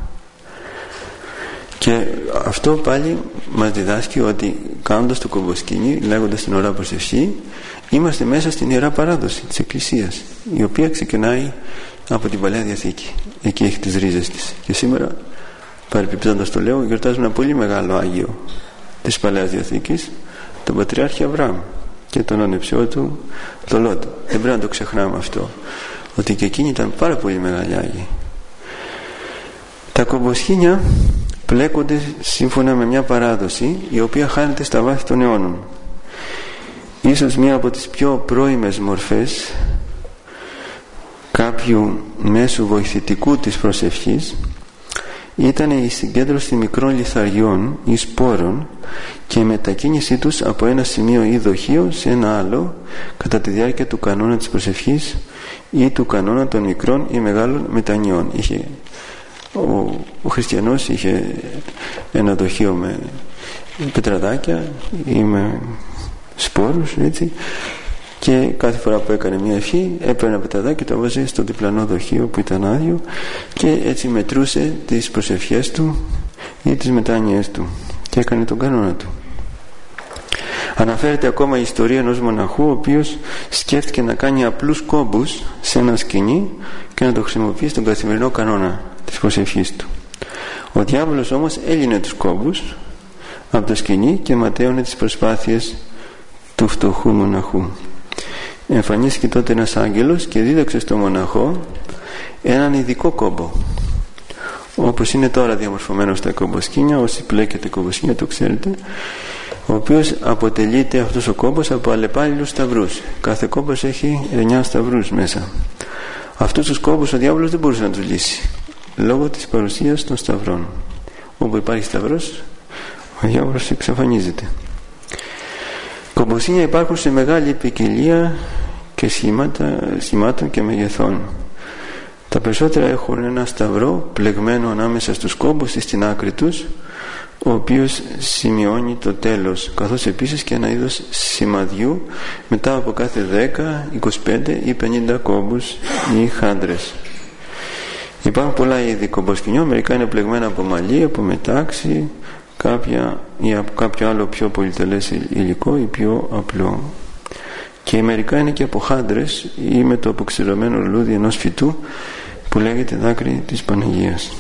Και αυτό πάλι μας διδάσκει ότι κάνοντας το κομποσκήνι, λέγοντας την Ωραία Προσευχή, είμαστε μέσα στην Ιερά Παράδοση της Εκκλησίας, η οποία ξεκινάει από την Παλαιά Διαθήκη. Εκεί έχει τις ρίζες της. Και σήμερα, παρεπιπτόντας το λέω, γιορτάζουμε ένα πολύ μεγάλο Άγιο της Παλαιάς Διαθήκης, τον Πατριάρχη Αβραάμ και τον ανεψιό του, τον Λότ. Δεν πρέπει να το ξεχνάμε αυτό, ότι και εκείνοι ήταν πάρα πολύ μεγάλοι Άγιοι. Τα κομποσχήνια πλέκονται σύμφωνα με μια παράδοση η οποία χάνεται στα βάθη των αιώνων. Ίσως μία από τις πιο πρώιμες μορφές κάποιου μέσου βοηθητικού της προσευχής ήταν η συγκέντρωση μικρών λιθαριών ή σπόρων και η μετακίνησή τους από ένα σημείο ή δοχείο σε ένα άλλο κατά τη διάρκεια του κανόνα της προσευχής ή του κανόνα των μικρών ή μεγάλων μετανιών. Ο χριστιανός είχε ένα δοχείο με πετραδάκια ή με σπόρους, έτσι, και κάθε φορά που έκανε μια ευχή έπαιρνε ένα πετραδάκι και το βάζε στο διπλανό δοχείο που ήταν άδειο και έτσι μετρούσε τις προσευχές του ή τις μετάνοιες του και έκανε τον κανόνα του. Αναφέρεται ακόμα η ιστορία ενός μοναχού ο οποίος σκέφτηκε να κάνει απλούς κόμπους σε ένα σκηνή και να το χρησιμοποιεί στον καθημερινό κανόνα της προσευχής του. Ο διάβολος όμως έλυνε τους κόμπους από το σκηνή και ματαίωνε τις προσπάθειες του φτωχού μοναχού. Εμφανίστηκε τότε ένας άγγελος και δίδαξε στο μοναχό έναν ειδικό κόμπο, όπως είναι τώρα διαμορφωμένο στα κομποσκήνια. Όσοι πλέκετε κομποσκήνια το ξέρετε, ο οποίος αποτελείται αυτός ο κόμπος από αλλεπάλληλους σταυρούς. Κάθε κόμπος έχει 9 σταυρούς μέσα. Αυτούς τους κόμπους ο διάβολος δεν μπορούσε να τους λύσει λόγω της παρουσίας των σταυρών. Όπου υπάρχει σταυρός, ο διάβολος εξαφανίζεται. Κομποσκήνια υπάρχουν σε μεγάλη ποικιλία και σχημάτων και μεγεθών. Τα περισσότερα έχουν ένα σταυρό πλεγμένο ανάμεσα στους κόμπους ή στην άκρη τους, ο οποίος σημειώνει το τέλος, καθώς επίσης και ένα είδος σημαδιού μετά από κάθε 10, 25 ή 50 κόμπους ή χάντρες. Υπάρχουν πολλά είδη κομποσκηνιών, μερικά είναι πλεγμένα από μαλλί, από μετάξι, κάποια ή από κάποιο άλλο πιο πολυτελές υλικό ή πιο απλό, και μερικά είναι και από χάντρες ή με το αποξηρωμένο λουλούδι ενός φυτού που λέγεται δάκρυ της Παναγίας.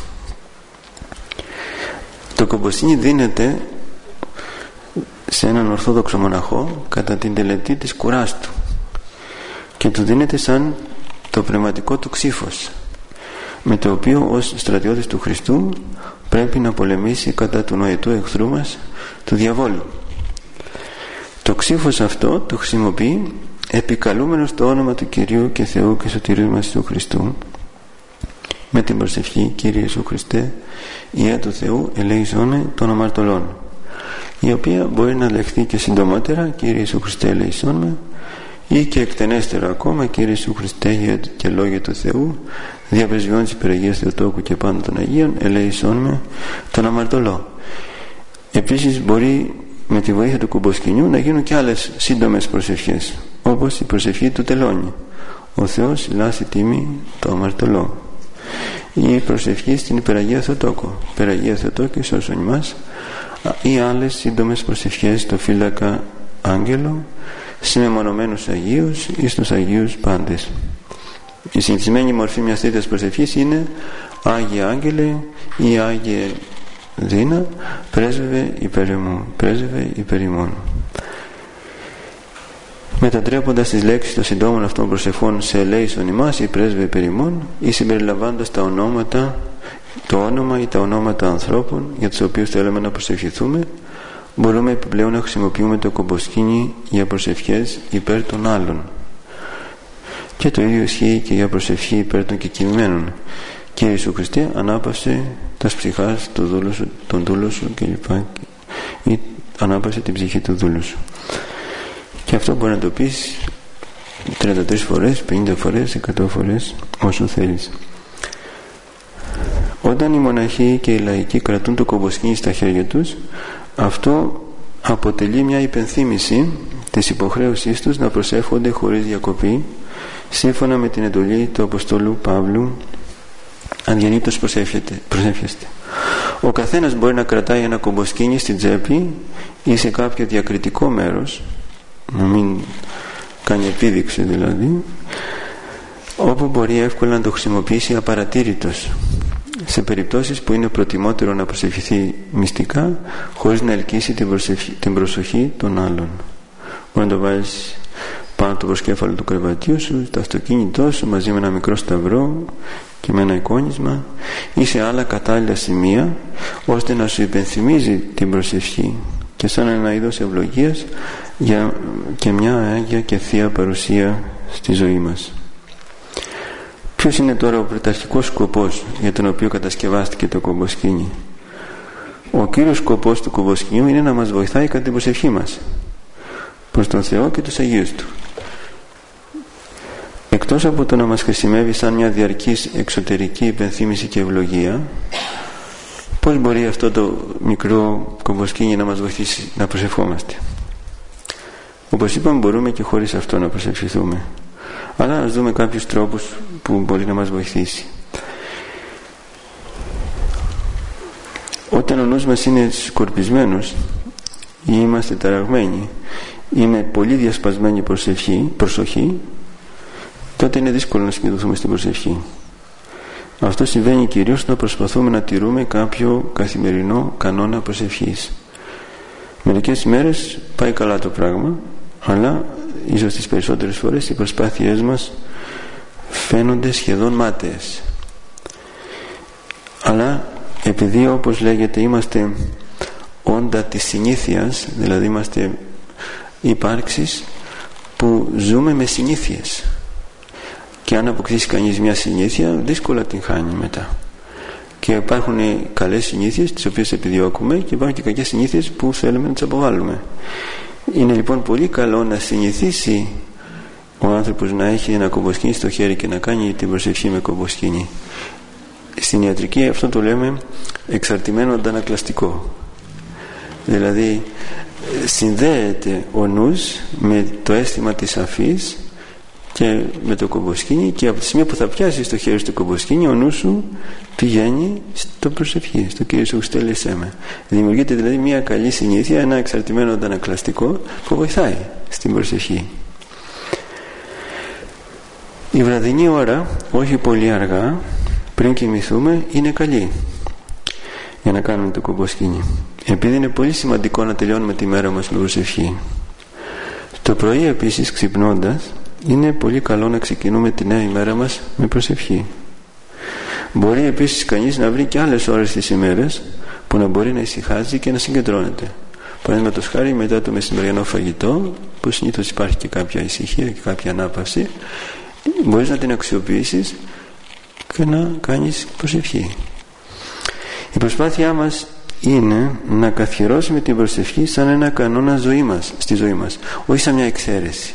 Το κομποσκήνι δίνεται σε έναν ορθόδοξο μοναχό κατά την τελετή της κουράς του και του δίνεται σαν το πνευματικό του ξύφος, με το οποίο ως στρατιώτης του Χριστού πρέπει να πολεμήσει κατά του νοητού εχθρού μας, του διαβόλου. Το ξύφος αυτό το χρησιμοποιεί επικαλούμενος το όνομα του Κυρίου και Θεού και Σωτηρίου μας του Χριστού με την προσευχή «Κύριε Ιησού Χριστέ, Υιέ του Θεού, ελέησόν των αμαρτωλών», η οποία μπορεί να λεχθεί και συντομότερα «Κύριε Ιησού Χριστέ, ελέησόν με», ή και εκτενέστερα ακόμα «Κύριε Ιησού Χριστέ, Υιέ και Λόγια του Θεού, διαπεσβειών της υπεραγίας Θεοτόκου και πάντων των Αγίων, ελέησόν με τον αμαρτωλό». Επίσης μπορεί με τη βοήθεια του κομποσκηνιού να γίνουν και άλλες σύντομες προσευχές, όπως η προσευχή του τελώνη «Ο Θεός συλλάσει τίμη το αμαρτωλό», ή η προσευχή στην υπεραγία Θεοτόκου «Υπεραγία Θεοτόκου σώσον ημάς», ή άλλες σύντομες προσευχές στο φύλακα άγγελο, σε μεμονωμένους Αγίους ή στους Αγίους πάντες. Η συνηθισμένη μορφή μιας τέτοιας προσευχής είναι «Άγιε Άγγελε» ή «Άγιε Δίνα, πρέσβευε υπέρ εμού, πρέσβευε υπέρ ημών». Μετατρέποντας τις λέξεις των συντόμων αυτών προσευχών σε «ελέησον ημάς» ή «πρέσβευε υπέρ ημών» ή συμπεριλαμβάνοντας τα ονόματα, το όνομα ή τα ονόματα ανθρώπων για τους οποίους θέλουμε να προσευχηθούμε, μπορούμε επιπλέον να χρησιμοποιούμε το κομποσκήνι για προσευχές υπέρ των άλλων. Και το ίδιο ισχύει και για προσευχή υπέρ των κεκοιμημένων. «Κύριε Ιησού Χριστέ, ανάπαυσε τας ψυχάς τον δούλο σου» κλπ. Ή «ανάπαυσε την ψυχή του δούλου σου». Και αυτό μπορεί να το πεις 33 φορές, 50 φορές, 100 φορές, όσο θέλεις. Όταν οι μοναχοί και οι λαϊκοί κρατούν το κομποσκήνι στα χέρια τους, αυτό αποτελεί μια υπενθύμηση της υποχρέωσής τους να προσεύχονται χωρίς διακοπή, σύμφωνα με την εντολή του Αποστόλου Παύλου «Αδιανύπτως προσεύχεστε». Ο καθένας μπορεί να κρατάει ένα κομποσκήνι στην τσέπη ή σε κάποιο διακριτικό μέρος, να μην κάνει επίδειξη δηλαδή, όπου μπορεί εύκολα να το χρησιμοποιήσει απαρατήρητος. σε περιπτώσεις που είναι προτιμότερο να προσευχηθεί μυστικά χωρίς να ελκύσει την προσοχή των άλλων. Μπορεί να το βάλεις πάνω από το προσκέφαλο του κρεβατιού σου, το αυτοκίνητό σου, μαζί με ένα μικρό σταυρό και με ένα εικόνισμα, ή σε άλλα κατάλληλα σημεία, ώστε να σου υπενθυμίζει την προσευχή και σαν ένα είδος ευλογίας για και μια Άγια και Θεία παρουσία στη ζωή μας. Ποιος είναι τώρα ο πρωταρχικός σκοπός για τον οποίο κατασκευάστηκε το κομποσκήνι? Ο κύριος σκοπός του κομποσκήνιου είναι να μας βοηθάει κατά την προσευχή μας προς τον Θεό και τους Αγίους Του. Εκτός από το να μας χρησιμεύει σαν μια διαρκής εξωτερική υπενθύμηση και ευλογία, πώς μπορεί αυτό το μικρό κομποσκήνι να μας βοηθήσει να προσευχόμαστε? Όπως είπαμε, μπορούμε και χωρίς αυτό να προσευχηθούμε, αλλά ας δούμε κάποιους τρόπους που μπορεί να μας βοηθήσει. Όταν ο νους μας είναι σκορπισμένος ή είμαστε ταραγμένοι ή με πολύ διασπασμένη προσοχή, τότε είναι δύσκολο να συγκεντρωθούμε στην προσευχή. Αυτό συμβαίνει κυρίως όταν προσπαθούμε να τηρούμε κάποιο καθημερινό κανόνα προσευχής. Μερικές μέρες πάει καλά το πράγμα, αλλά ίσως τις περισσότερες φορές οι προσπάθειές μας φαίνονται σχεδόν μάταιες. Αλλά επειδή, όπως λέγεται, είμαστε όντα της συνήθειας, δηλαδή είμαστε υπάρξεις που ζούμε με συνήθειες, και αν αποκτήσει κανείς μια συνήθεια δύσκολα την χάνει μετά. Και υπάρχουν καλές συνήθειες τις οποίες επιδιώκουμε και υπάρχουν και κακές συνήθειες που θέλουμε να τις αποβάλουμε. Είναι λοιπόν πολύ καλό να συνηθίσει ο άνθρωπος να έχει ένα κομποσκήνι στο χέρι και να κάνει την προσευχή με κομποσκήνι. Στην ιατρική αυτό το λέμε εξαρτημένο αντανακλαστικό. Δηλαδή συνδέεται ο νους με το αίσθημα της αφής και με το κομποσκήνι, και από τη στιγμή που θα πιάσει στο χέρι στο κομποσκήνι, ο νους σου πηγαίνει στο προσευχή, στο Κύριε Σου στέλνεσέ με. Δημιουργείται δηλαδή μια καλή συνήθεια, ένα εξαρτημένο αντανακλαστικό που βοηθάει στην προσευχή. Η βραδινή ώρα, όχι πολύ αργά, πριν κοιμηθούμε, είναι καλή για να κάνουμε το κομποσκήνι, επειδή είναι πολύ σημαντικό να τελειώνουμε τη μέρα μας με προσευχή. Το πρωί επίσης, ξυπνώντας, είναι πολύ καλό να ξεκινούμε τη νέα ημέρα μας με προσευχή. Μπορεί επίσης κανείς να βρει και άλλες ώρες τις ημέρες που να μπορεί να ησυχάζει και να συγκεντρώνεται. Παραδείγματος χάρη, μετά το μεσημεριανό φαγητό, που συνήθως υπάρχει και κάποια ησυχία και κάποια ανάπαυση, μπορείς να την αξιοποιήσεις και να κάνεις προσευχή. Η προσπάθειά μας είναι να καθιερώσουμε την προσευχή σαν ένα κανόνα στη ζωή μας, όχι σαν μια εξαίρεση.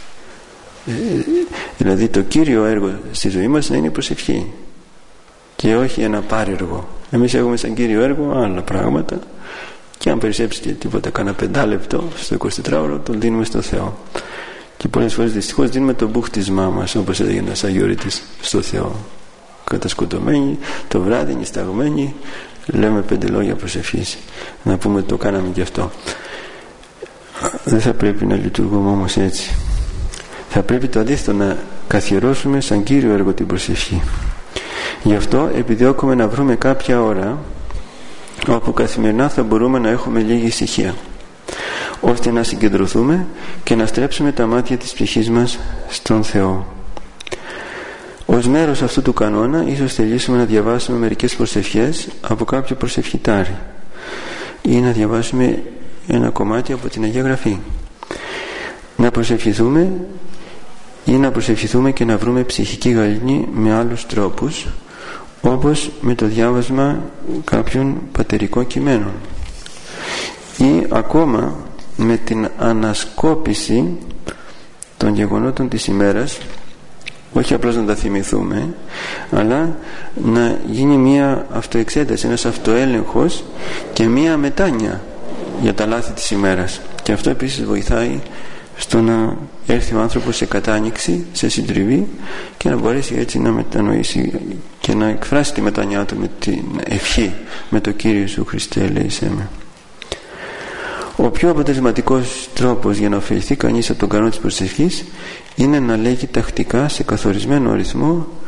Δηλαδή το κύριο έργο στη ζωή μας να είναι η προσευχή και όχι ένα πάρεργο. Εμείς έχουμε σαν κύριο έργο άλλα πράγματα, και αν περισσέψει και τίποτα, κάνα 5 λεπτό στο 24ωρο, τον δίνουμε στο Θεό. Και πολλές φορές δυστυχώς δίνουμε το μπούχτισμά μας, όπως έλεγε ένας αγιορείτης, στο Θεό. Κατασκοτωμένοι το βράδυ, νησταγμένοι, λέμε 5 λόγια προσευχής, να πούμε το κάναμε και αυτό. Δεν θα πρέπει να λειτουργούμε όμως έτσι. Θα πρέπει το αντίθετο, να καθιερώσουμε σαν κύριο έργο την προσευχή. Γι' αυτό επιδιώκουμε να βρούμε κάποια ώρα όπου καθημερινά θα μπορούμε να έχουμε λίγη ησυχία, ώστε να συγκεντρωθούμε και να στρέψουμε τα μάτια της ψυχής μας στον Θεό. Ως μέρος αυτού του κανόνα, ίσως θελήσουμε να διαβάσουμε μερικές προσευχές από κάποιο προσευχητάρι ή να διαβάσουμε ένα κομμάτι από την Αγία Γραφή. Να προσευχηθούμε ή να προσευχηθούμε και να βρούμε ψυχική γαλήνη με άλλους τρόπους, όπως με το διάβασμα κάποιων πατερικών κειμένων ή ακόμα με την ανασκόπηση των γεγονότων της ημέρας, όχι απλώς να τα θυμηθούμε, αλλά να γίνει μια αυτοεξέταση, ένας αυτοέλεγχος και μια μετάνοια για τα λάθη της ημέρας. Και αυτό επίσης βοηθάει στο να έρθει ο άνθρωπος σε κατάνοιξη, σε συντριβή, και να μπορέσει έτσι να μετανοήσει και να εκφράσει τη μετάνοιά του με την ευχή, με το Κύριε Σου Χριστέ ελέησέ με. Ο πιο αποτελεσματικός τρόπος για να ωφεληθεί κανείς από τον κανόνα της προσευχής είναι να λέγει τακτικά σε καθορισμένο ρυθμό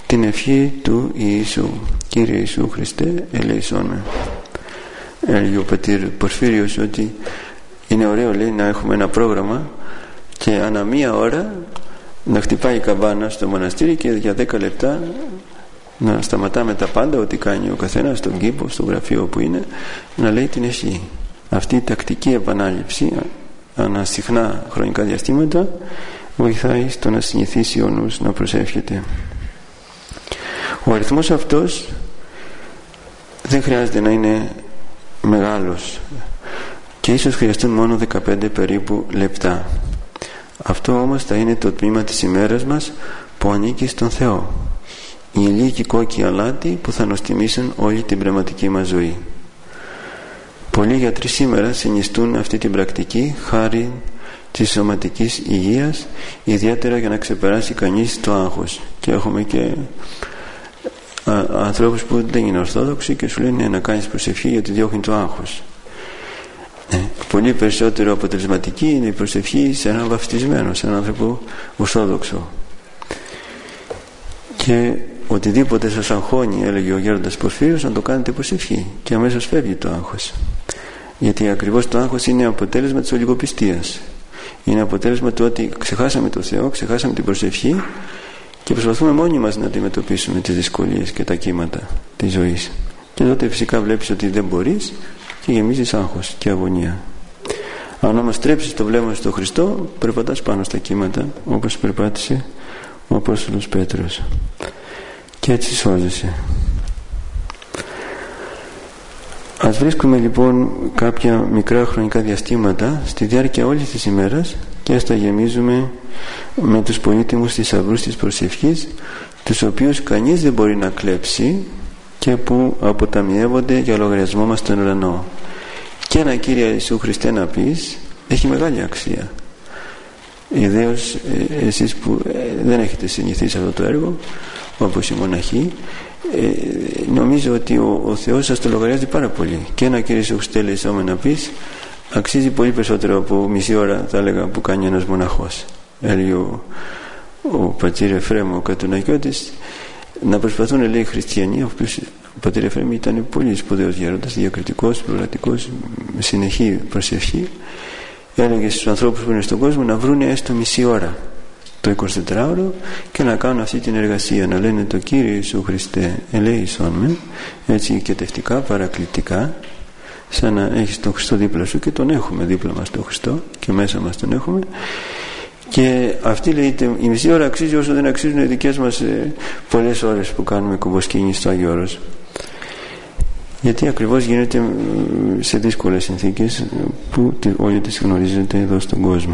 την ευχή του Ιησού. Κύριε Ιησού Χριστέ, ελέησόν με. Έλεγε ο πατήρ Πορφύριος ότι είναι ωραίο, λέει, να έχουμε ένα πρόγραμμα και ανά μία ώρα να χτυπάει η καμπάνα στο μοναστήρι και για 10 λεπτά να σταματάμε τα πάντα, ό,τι κάνει ο καθένας στον κήπο, στο γραφείο που είναι, να λέει την ευχή. Αυτή η τακτική επανάληψη ανά συχνά χρονικά διαστήματα βοηθάει στο να συνηθίσει ο νους να προσεύχεται. Ο αριθμός αυτός δεν χρειάζεται να είναι μεγάλος και ίσως χρειαστούν μόνο 15 περίπου λεπτά. Αυτό όμως θα είναι το τμήμα της ημέρας μας που ανήκει στον Θεό, η ηλίκη κόκκι αλάτι που θα νοστιμήσουν όλη την πνευματική μας ζωή. Πολλοί γιατροί σήμερα συνιστούν αυτή την πρακτική χάρη της σωματικής υγείας, ιδιαίτερα για να ξεπεράσει κανείς το άγχος. Και έχουμε και ανθρώπους που δεν είναι ορθόδοξοι και σου λένε να κάνεις προσευχή γιατί διώχνει το άγχος. Πολύ περισσότερο αποτελεσματική είναι η προσευχή σε έναν βαφτισμένο, σε έναν άνθρωπο ορθόδοξο. Και οτιδήποτε σας αγχώνει, έλεγε ο γέροντας Πορφύριος, να το κάνετε προσευχή και αμέσως φεύγει το άγχος. Γιατί ακριβώς το άγχος είναι αποτέλεσμα της ολιγοπιστίας. Είναι αποτέλεσμα του ότι ξεχάσαμε το Θεό, ξεχάσαμε την προσευχή και προσπαθούμε μόνοι μας να αντιμετωπίσουμε τις δυσκολίες και τα κύματα της ζωής. Και τότε φυσικά βλέπεις ότι δεν μπορείς και γεμίζεις άγχος και αγωνία. Αν όμως στρέψεις το βλέμμα στον Χριστό, περπατάς πάνω στα κύματα όπως περπάτησε ο Απόστολος Πέτρος και έτσι σώζεσαι. Ας βρίσκουμε λοιπόν κάποια μικρά χρονικά διαστήματα στη διάρκεια όλης της ημέρας και ας τα γεμίζουμε με τους πολύτιμους θησαυρούς της προσευχής, τους οποίους κανείς δεν μπορεί να κλέψει και που αποταμιεύονται για λογαριασμό μας στον ουρανό. Και ένα Κύριε Ιησού Χριστέ να πεις έχει μεγάλη αξία. Ιδέως εσείς που δεν έχετε συνηθίσει αυτό το έργο, όπως οι μοναχοί, νομίζω ότι ο Θεός σας το λογαριάζει πάρα πολύ. Και ένα Κύριε Ιησού Χριστέ ελεησόμεν να πεις αξίζει πολύ περισσότερο από μισή ώρα, θα έλεγα, που κάνει ένας μοναχός. Έλεγε ο πατήρ Εφραίμ ο Κατουνακιώτης, να προσπαθούν, λέει, οι χριστιανοί, ο πατήρ Εφραίμ ήταν πολύ σπουδαίος γέροντας, διακριτικός, προγρατικός, με συνεχή προσευχή. Έλεγε στους ανθρώπους που είναι στον κόσμο να βρουν έστω μισή ώρα το 24ωρο και να κάνουν αυτή την εργασία, να λένε το Κύριε Ιησού Χριστέ ελέησόν με, έτσι οικετευτικά, παρακλητικά, σαν να έχεις τον Χριστό δίπλα σου, και τον έχουμε δίπλα μας τον Χριστό και μέσα μας τον έχουμε. Και αυτή, λέει, η μισή ώρα αξίζει όσο δεν αξίζουν οι δικές μας πολλές ώρες που κάνουμε κουμποσκήνη στο Άγιο Όρος, γιατί ακριβώς γίνεται σε δύσκολες συνθήκες που όλοι τις γνωρίζετε εδώ στον κόσμο.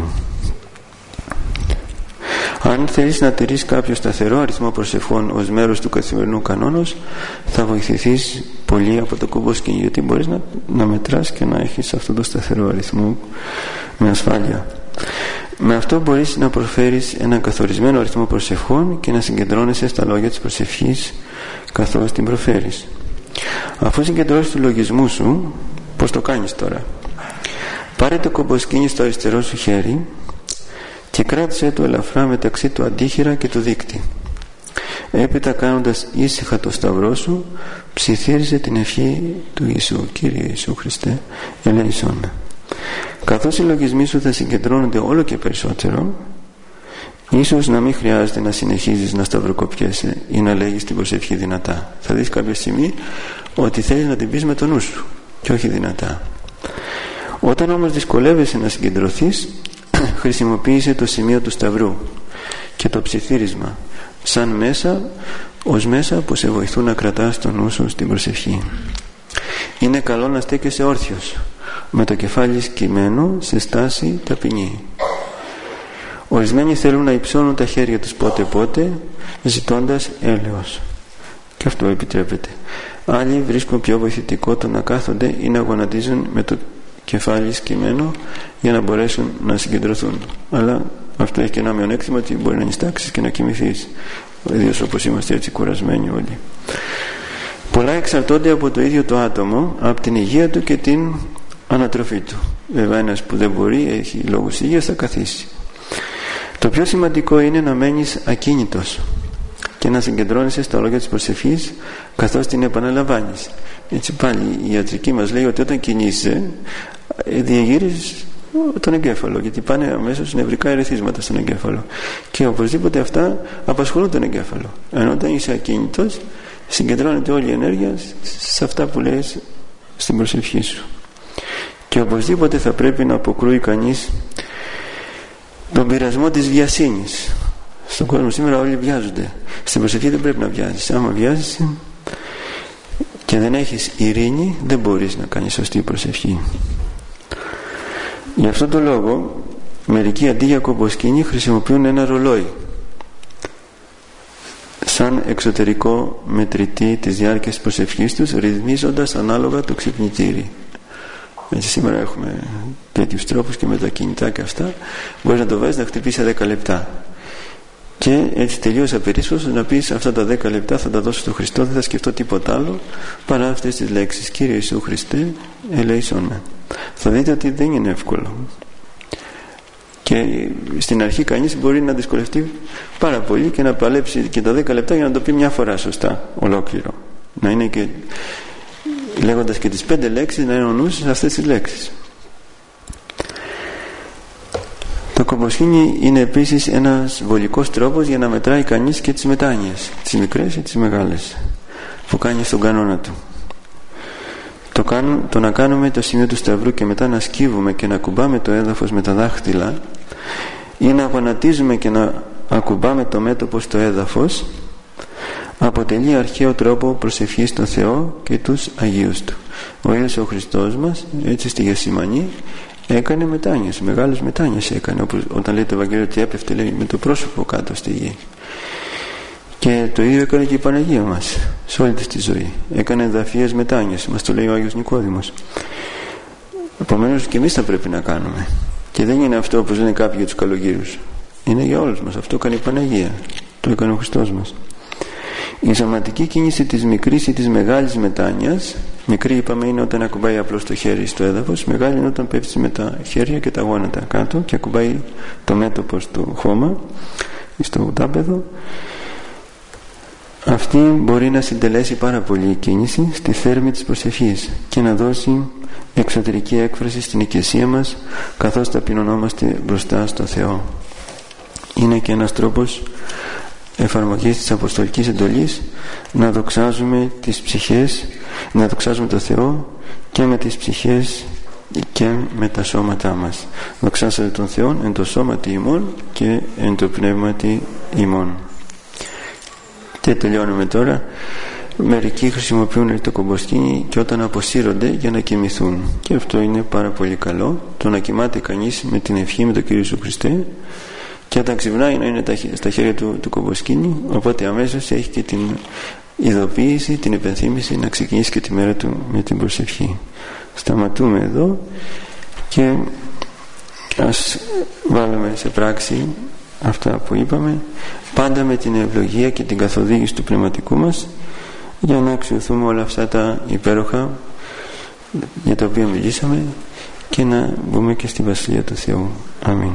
Αν θέλεις να τηρείς κάποιο σταθερό αριθμό προσευχών ως μέρος του καθημερινού κανόνος, θα βοηθηθείς πολύ από το κουμποσκήνη, γιατί μπορείς να μετράς και να έχεις αυτό το σταθερό αριθμό με ασφάλεια. Με αυτό μπορείς να προφέρεις έναν καθορισμένο αριθμό προσευχών και να συγκεντρώνεσαι στα λόγια της προσευχής καθώς την προφέρεις. Αφού συγκεντρώσεις του λογισμού σου, πώς το κάνεις τώρα? Πάρε το κομποσκήνι στο αριστερό σου χέρι και κράτησέ το ελαφρά μεταξύ του αντίχειρα και του δείκτη. Έπειτα, κάνοντας ήσυχα το σταυρό σου, ψιθύριζε την ευχή του Ιησού. Κύριε Ιησού Χριστέ, ελέησόν με. Καθώς οι λογισμοί σου θα συγκεντρώνονται όλο και περισσότερο, ίσως να μην χρειάζεται να συνεχίζεις να σταυροκοπιέσαι ή να λέγεις την προσευχή δυνατά. Θα δεις κάποια στιγμή ότι θέλεις να την πεις με το νου σου και όχι δυνατά. Όταν όμως δυσκολεύεσαι να συγκεντρωθείς, χρησιμοποίησε το σημείο του σταυρού και το ψιθύρισμα σαν μέσα που σε βοηθούν να κρατάς το νου σου στην προσευχή. Είναι καλό να στέκεσαι όρθιος, με το κεφάλι σκυμμένο σε στάση ταπεινή. Ορισμένοι θέλουν να υψώνουν τα χέρια τους πότε ζητώντας έλεος, και αυτό επιτρέπεται. Άλλοι βρίσκουν πιο βοηθητικό το να κάθονται ή να γονατίζουν με το κεφάλι σκυμμένο για να μπορέσουν να συγκεντρωθούν. Αλλά αυτό έχει και ένα μειονέκτημα, ότι μπορεί να νηστάξεις και να κοιμηθείς, ιδίως όπως είμαστε έτσι κουρασμένοι όλοι. Πολλά εξαρτώνται από το ίδιο το άτομο, από την υγεία του και την ανατροφή του. Βέβαια, ένας που δεν μπορεί, έχει λόγους υγείας, θα καθίσει. Το πιο σημαντικό είναι να μένεις ακίνητος και να συγκεντρώνεσαι στα λόγια της προσευχής καθώς την επαναλαμβάνεις. Έτσι πάλι η ιατρική μας λέει ότι όταν κινείσαι διαγείρεις τον εγκέφαλο, γιατί πάνε αμέσως νευρικά ερεθίσματα στον εγκέφαλο και οπωσδήποτε αυτά απασχολούν τον εγκέφαλο. Ενώ όταν είσαι ακίνητος συγκεντρώνεται όλη η ενέργεια σε αυτά που λες στην προσευχή σου. Και οπωσδήποτε θα πρέπει να αποκρούει κανείς τον πειρασμό της βιασύνης. Στον κόσμο σήμερα όλοι βιάζονται. Στην προσευχή δεν πρέπει να βιάζεις. Άμα βιάζεις και δεν έχεις ειρήνη, δεν μπορείς να κάνεις σωστή προσευχή. Γι' αυτό το λόγο μερικοί αντί για κομποσκήνη χρησιμοποιούν ένα ρολόι σαν εξωτερικό μετρητή της διάρκειας της προσευχής τους, ρυθμίζοντας ανάλογα το ξυπνητήρι. Έτσι σήμερα έχουμε τέτοιους τρόπους και με τα κινητά και αυτά μπορείς να το βάζεις να χτυπήσει 10 λεπτά και έτσι τελείως απερίσπαστος να πεις αυτά τα 10 λεπτά θα τα δώσω στον Χριστό, δεν θα σκεφτώ τίποτα άλλο παρά αυτές τις λέξεις: Κύριε Ιησού Χριστέ, ελέησόν με. Θα δείτε ότι δεν είναι εύκολο και στην αρχή κανείς μπορεί να δυσκολευτεί πάρα πολύ και να παλέψει και τα 10 λεπτά για να το πει μια φορά σωστά ολόκληρο, να είναι και λέγοντας και τις 5 λέξεις να είναι ο νους σε αυτές τις λέξεις. Το κομποσκήνι είναι επίσης ένας βολικός τρόπος για να μετράει κανείς και τις μετάνοιες, τις μικρές και τις μεγάλες που κάνει στον κανόνα του. Το να κάνουμε το σημείο του σταυρού και μετά να σκύβουμε και να ακουμπάμε το έδαφος με τα δάχτυλα ή να γονατίζουμε και να ακουμπάμε το μέτωπο στο έδαφος αποτελεί αρχαίο τρόπο προσευχής στον Θεό και τους Αγίους Του. Ο ίδιος ο Χριστός μας έτσι στη Γεσημανή έκανε μετάνοιες, μεγάλες μετάνοιες έκανε, όπως όταν λέει το Ευαγγέλιο ότι έπεφτε, λέει, με το πρόσωπο κάτω στη γη. Και το ίδιο έκανε και η Παναγία μας σε όλη της τη ζωή. Έκανε εδαφίες μετάνοιες, μας το λέει ο Άγιος Νικόδημος. Επομένως και εμείς θα πρέπει να κάνουμε. Και δεν είναι αυτό όπως λένε κάποιοι για τους καλογύρους. Είναι για όλους μας. Αυτό έκανε η Παναγία. Το έκανε ο Χριστός μας. Η σωματική κίνηση της μικρής ή της μεγάλης μετάνοιας, μικρή είπαμε είναι όταν ακουμπάει απλώς το χέρι στο έδαφος, μεγάλη είναι όταν πέφτει με τα χέρια και τα γόνατα κάτω και ακουμπάει το μέτωπο στο χώμα ή στο ουτάπεδο. Αυτή μπορεί να συντελέσει πάρα πολύ η κίνηση στη θέρμη της προσευχής και να δώσει εξωτερική έκφραση στην οικεσία μας καθώς ταπεινωνόμαστε μπροστά στο Θεό. Είναι και ένας τρόπος εφαρμογής της Αποστολικής Εντολής να δοξάζουμε τις ψυχές, να δοξάζουμε το Θεό και με τις ψυχές και με τα σώματά μας. Δοξάσατε τον Θεό εν το σώματι ημών και εν το πνεύματι ημών. Και τελειώνουμε τώρα. Μερικοί χρησιμοποιούν το κομποσκήνι και όταν αποσύρονται για να κοιμηθούν, και αυτό είναι πάρα πολύ καλό, το να κοιμάται κανείς με την ευχή με τον Κύριο Ιησού Χριστέ και όταν ξυπνάει να είναι στα χέρια του κομποσκήνι, οπότε αμέσως έχει και την ειδοποίηση, την υπενθύμηση να ξεκινήσει και τη μέρα του με την προσευχή. Σταματούμε εδώ και ας βάλουμε σε πράξη αυτά που είπαμε, πάντα με την ευλογία και την καθοδήγηση του πνευματικού μας, για να αξιοθούμε όλα αυτά τα υπέροχα για τα οποία μιλήσαμε και να μπούμε και στη Βασιλεία του Θεού. Αμήν.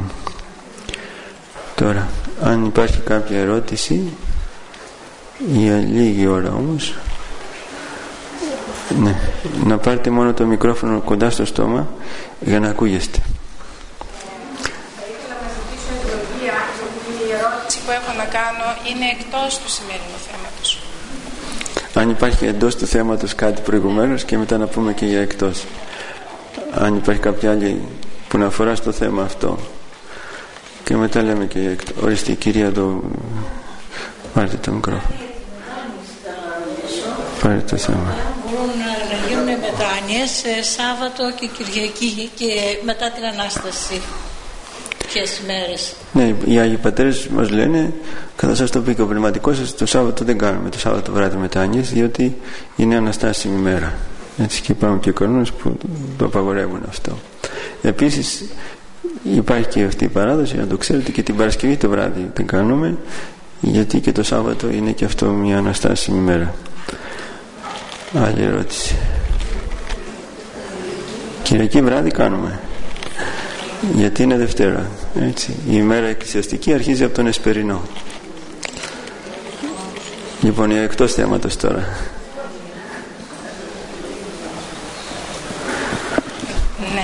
Τώρα, αν υπάρχει κάποια ερώτηση, για λίγη ώρα όμως, ναι, να πάρετε μόνο το μικρόφωνο κοντά στο στόμα για να ακούγεστε. Η ερώτηση που έχω να κάνω είναι εκτός του σημερινού θέματος. Αν υπάρχει εντός του θέματος κάτι προηγουμένως και μετά να πούμε και για εκτός. Αν υπάρχει κάποια άλλη που να αφορά στο θέμα αυτό και μετά λέμε και για εκτός. Ορίστε η κυρία εδώ, πάρτε το μικρόφωνο. Πάρτε το θέμα. Μπορούν να γίνουν μετάνοιες Σάββατο και Κυριακή και μετά την Ανάσταση. Ποιες μέρες? Ναι, οι Άγιοι Πατέρες μας λένε, κατά σας το πει και ο πνευματικός σας, το Σάββατο δεν κάνουμε το Σάββατο βράδυ μετάνοιες, διότι είναι αναστάσιμη μέρα. Έτσι και υπάρχουν και κανόνες που το απαγορεύουν αυτό. Επίσης υπάρχει και αυτή η παράδοση, να το ξέρετε, και την Παρασκευή το βράδυ δεν κάνουμε, γιατί και το Σάββατο είναι και αυτό μια αναστάσιμη μέρα. Άλλη ερώτηση? Κυριακή βράδυ κάνουμε, γιατί είναι Δευτέρα, έτσι. Η ημέρα εκκλησιαστική αρχίζει από τον Εσπερινό. Λοιπόν, εκτός θέματος τώρα. Ναι.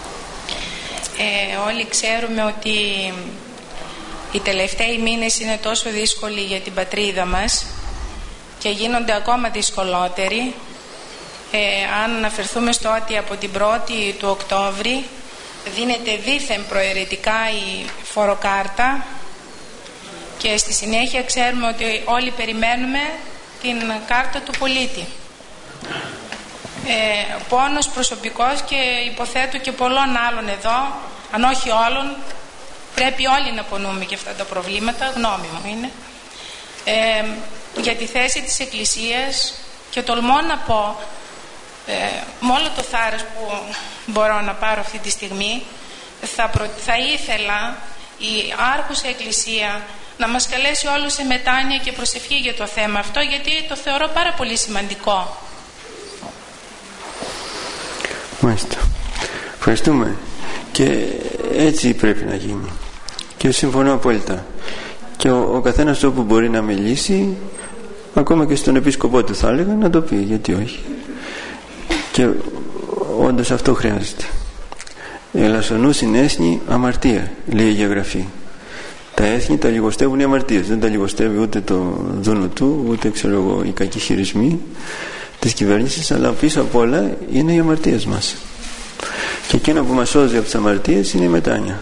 Όλοι ξέρουμε ότι οι τελευταίοι μήνες είναι τόσο δύσκολοι για την πατρίδα μας και γίνονται ακόμα δυσκολότεροι. Αν αναφερθούμε στο ότι από την 1η του Οκτώβρη δίνεται δήθεν προαιρετικά η φοροκάρτα και στη συνέχεια ξέρουμε ότι όλοι περιμένουμε την κάρτα του πολίτη. Πόνος προσωπικός και υποθέτω και πολλών άλλων εδώ, αν όχι όλων, πρέπει όλοι να πονούμε και αυτά τα προβλήματα, γνώμη μου είναι, για τη θέση της Εκκλησίας, και τολμώ να πω με όλο το θάρρος που μπορώ να πάρω αυτή τη στιγμή, θα ήθελα η άρχουσα Εκκλησία να μας καλέσει όλους σε μετάνοια και προσευχή για το θέμα αυτό, γιατί το θεωρώ πάρα πολύ σημαντικό. Μάλιστα. Ευχαριστούμε. Και έτσι πρέπει να γίνει. Και συμφωνώ απόλυτα. Και ο καθένας όπου μπορεί να μιλήσει, ακόμα και στον επίσκοπό του θα έλεγα, να το πει, γιατί όχι. Και όντως αυτό χρειάζεται. Ελασσονού συνέσνη αμαρτία, λέει η Αγία. Τα έθνη τα λιγοστεύουν οι αμαρτίες. Δεν τα λιγοστεύει ούτε το δούνο του, ούτε ξέρω εγώ οι κακοί χειρισμοί της κυβέρνησης, αλλά πίσω απ' όλα είναι οι αμαρτίες μας. Και εκείνο που μας σώζει από τις αμαρτίες είναι η μετάνοια.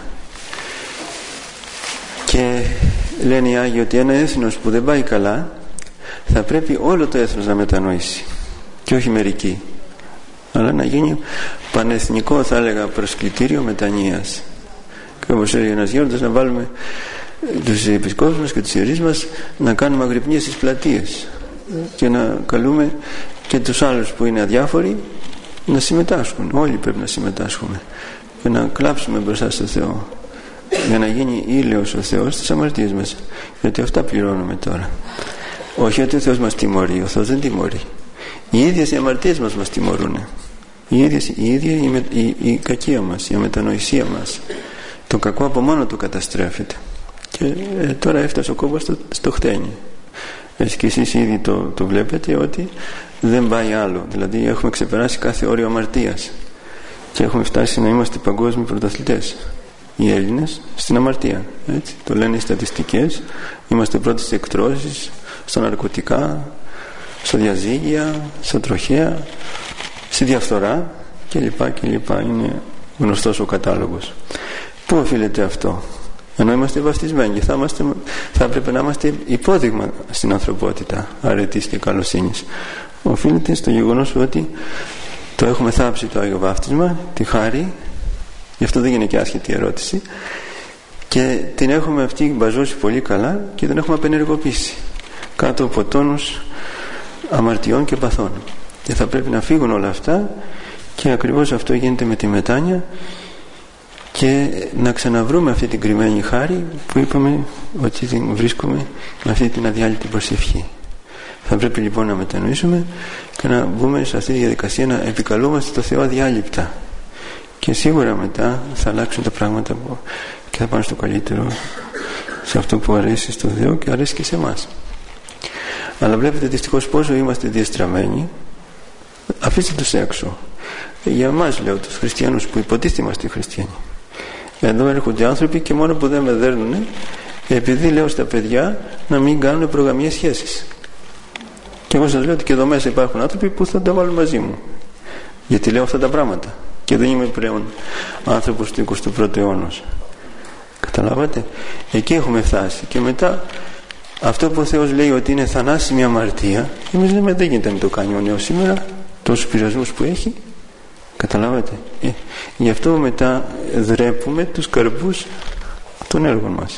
Και λένε οι Άγιοι ότι ένα έθνος που δεν πάει καλά, θα πρέπει όλο το έθνος να μετανοήσει και όχι μερικοί, αλλά να γίνει πανεθνικό, θα έλεγα, προσκλητήριο μετανοίας. Και όπως έλεγε ένας γέροντας, να βάλουμε τους επισκόπους μας και τους ιερείς μας να κάνουμε αγρυπνίες στις πλατείες και να καλούμε και τους άλλους που είναι αδιάφοροι να συμμετάσχουν. Όλοι πρέπει να συμμετάσχουμε και να κλάψουμε μπροστά στο Θεό, για να γίνει ήλαιος ο Θεός στις αμαρτίες μας, γιατί αυτά πληρώνουμε τώρα. Όχι ότι ο Θεός μας τιμωρεί, ο Θεός δεν τιμωρεί. Οι ίδιες οι αμαρτίες μας τιμωρούν. Η ίδια η κακία μας, η αμετανοησία μας. Το κακό από μόνο του καταστρέφεται. Και τώρα έφτασε ο κόμπος στο χτένι. Έτσι και εσείς ήδη το βλέπετε ότι δεν πάει άλλο. Δηλαδή έχουμε ξεπεράσει κάθε όριο αμαρτίας και έχουμε φτάσει να είμαστε παγκόσμιοι πρωταθλητές, οι Έλληνες, στην αμαρτία. Έτσι. Το λένε οι στατιστικές. Είμαστε πρώτοι στις εκτρώσεις, στα ναρκωτικά, στα διαζύγια, στα τροχαία, στη διαφθορά κλπ. Είναι γνωστός ο κατάλογος. Πού οφείλεται αυτό? Ενώ είμαστε βαφτισμένοι, θα έπρεπε να είμαστε υπόδειγμα στην ανθρωπότητα αρετής και καλοσύνης. Οφείλεται στο γεγονός ότι το έχουμε θάψει το Άγιο Βάφτισμα, τη χάρη, γι' αυτό δεν είναι και άσχετη ερώτηση, και την έχουμε αυτή μπαζώσει πολύ καλά και την έχουμε απενεργοποιήσει κάτω από τόνους αμαρτιών και παθών. Και θα πρέπει να φύγουν όλα αυτά, και ακριβώς αυτό γίνεται με τη μετάνοια, και να ξαναβρούμε αυτή την κρυμμένη χάρη που είπαμε ότι την βρίσκουμε με αυτή την αδιάλειπτη προσευχή. Θα πρέπει λοιπόν να μετανοήσουμε και να μπούμε σε αυτή τη διαδικασία να επικαλούμαστε το Θεό αδιάλειπτα, και σίγουρα μετά θα αλλάξουν τα πράγματα και θα πάνε στο καλύτερο, σε αυτό που αρέσει στο Θεό και αρέσει και σε εμάς. Αλλά βλέπετε δυστυχώς πόσο είμαστε διαστραμμένοι. Αφήστε τους έξω. Για εμάς λέω, τους χριστιανούς που υποτίθεται είμαστε χριστιανοί. Εδώ έρχονται άνθρωποι και μόνο που δεν με δέρνουνε, επειδή λέω στα παιδιά να μην κάνουν προγαμιές σχέσεις. Και εγώ σας λέω ότι και εδώ μέσα υπάρχουν άνθρωποι που θα τα βάλουν μαζί μου, γιατί λέω αυτά τα πράγματα και δεν είμαι πλέον άνθρωπος του 21ου αιώνα. Καταλάβατε? Εκεί έχουμε φτάσει. Και μετά αυτό που ο Θεός λέει ότι είναι θανάσιμη αμαρτία, εμείς λέμε δεν γίνεται να το κάνει ο νέος σήμερα, τόσους πειρασμούς που έχει. Καταλάβατε? Γι' αυτό μετά δρέπουμε τους καρπούς των έργων μας,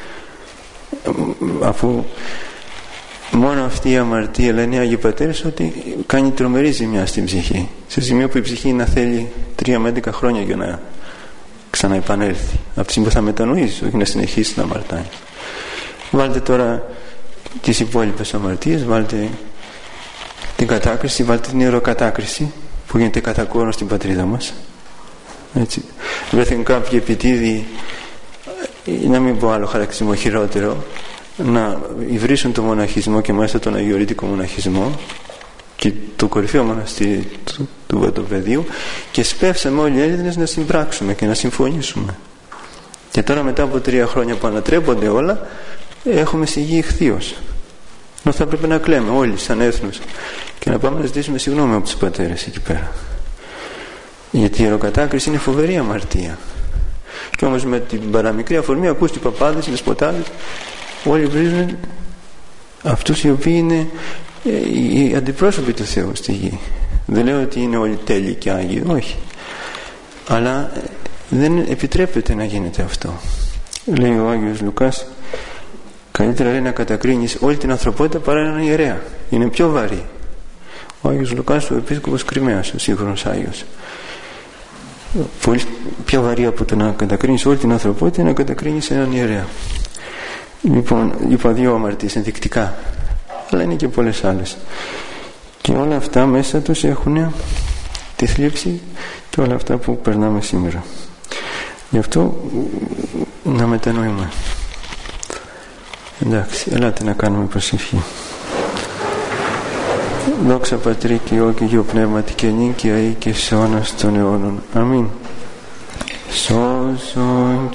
αφού μόνο αυτή η αμαρτία, λένε οι Άγιοι Πατέρες, ότι κάνει τρομερή ζημιά στην ψυχή, σε σημείο που η ψυχή να θέλει 3 με 11 χρόνια για να ξαναεπανέλθει, από τη στιγμή που θα μετανοήσει, όχι να συνεχίσει να αμαρτάνει. Βάλτε τώρα τις υπόλοιπες αμαρτίες, βάλτε την κατάκριση, βάλτε την ιεροκατάκριση που γίνεται κατά κόρον στην πατρίδα μας. Έτσι. Βρέθηκαν κάποιοι επιτίδιοι, να μην πω άλλο χαρακτηρισμό χειρότερο, να υβρίσουν τον μοναχισμό και μάλιστα τον αγιορείτικο μοναχισμό και το κορυφαίο μοναστήρι του Βατοπεδίου, και σπεύσαμε όλοι οι Έλληνες να συμπράξουμε και να συμφωνήσουμε. Και τώρα μετά από 3 χρόνια που ανατρέπονται όλα, έχουμε σιγή ηχθείως. Ενώ θα πρέπει να κλαίμε όλοι σαν έθνος και να πάμε να ζητήσουμε συγγνώμη από τους πατέρες εκεί πέρα. Γιατί η ιεροκατάκριση είναι φοβερή αμαρτία. Και όμως με την παραμικρή αφορμή ακούς οι παπάδες, οι δεσποτάδες, όλοι βρίζουν αυτούς οι οποίοι είναι οι αντιπρόσωποι του Θεού στη γη. Δεν λέω ότι είναι όλοι τέλειοι και άγιοι, όχι. Αλλά δεν επιτρέπεται να γίνεται αυτό. Λέει ο Άγιος Λουκάς, καλύτερα λέει να κατακρίνεις όλη την ανθρωπότητα παρά έναν ιερέα. Είναι πιο βαρύ. Ο Άγιος Λουκάς, ο επίσκοπος Κριμαίας, ο σύγχρονος Άγιος. Πολύ πιο βαρύ από το να κατακρίνεις όλη την ανθρωπότητα είναι να κατακρίνεις έναν ιερέα. Λοιπόν, είπα 2 αμαρτίες ενδεικτικά, αλλά είναι και πολλές άλλες. Και όλα αυτά μέσα τους έχουν τη θλίψη και όλα αυτά που περνάμε σήμερα. Γι' αυτό να μετανοούμε. Εντάξει, ελάτε να κάνουμε προσευχή. Δόξα Πατρί και Υιό και Υιό Πνεύματι και νυν και αεί και σε αιώνας των αιώνων. Αμήν. Σώσον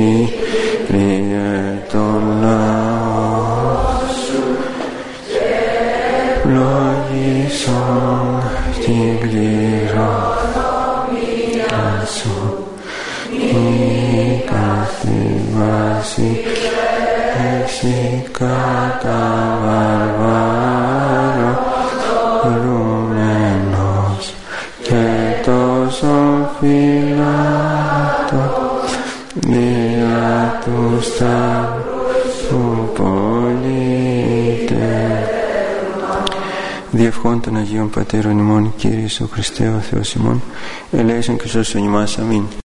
Κύριε τον λαό σου, λογίσον την κληρονομία σου, η καθημάση εσύ κατά βαρβάρο ρουμένος και τόσο φυλάτο δια του σταυρού σου πολίτε. Διευχών των Αγίων Πατέρων ημών, Κύριε Ιησού Χριστέ ο Θεός ημών, ελέησον και σώσον ημάς. Αμήν.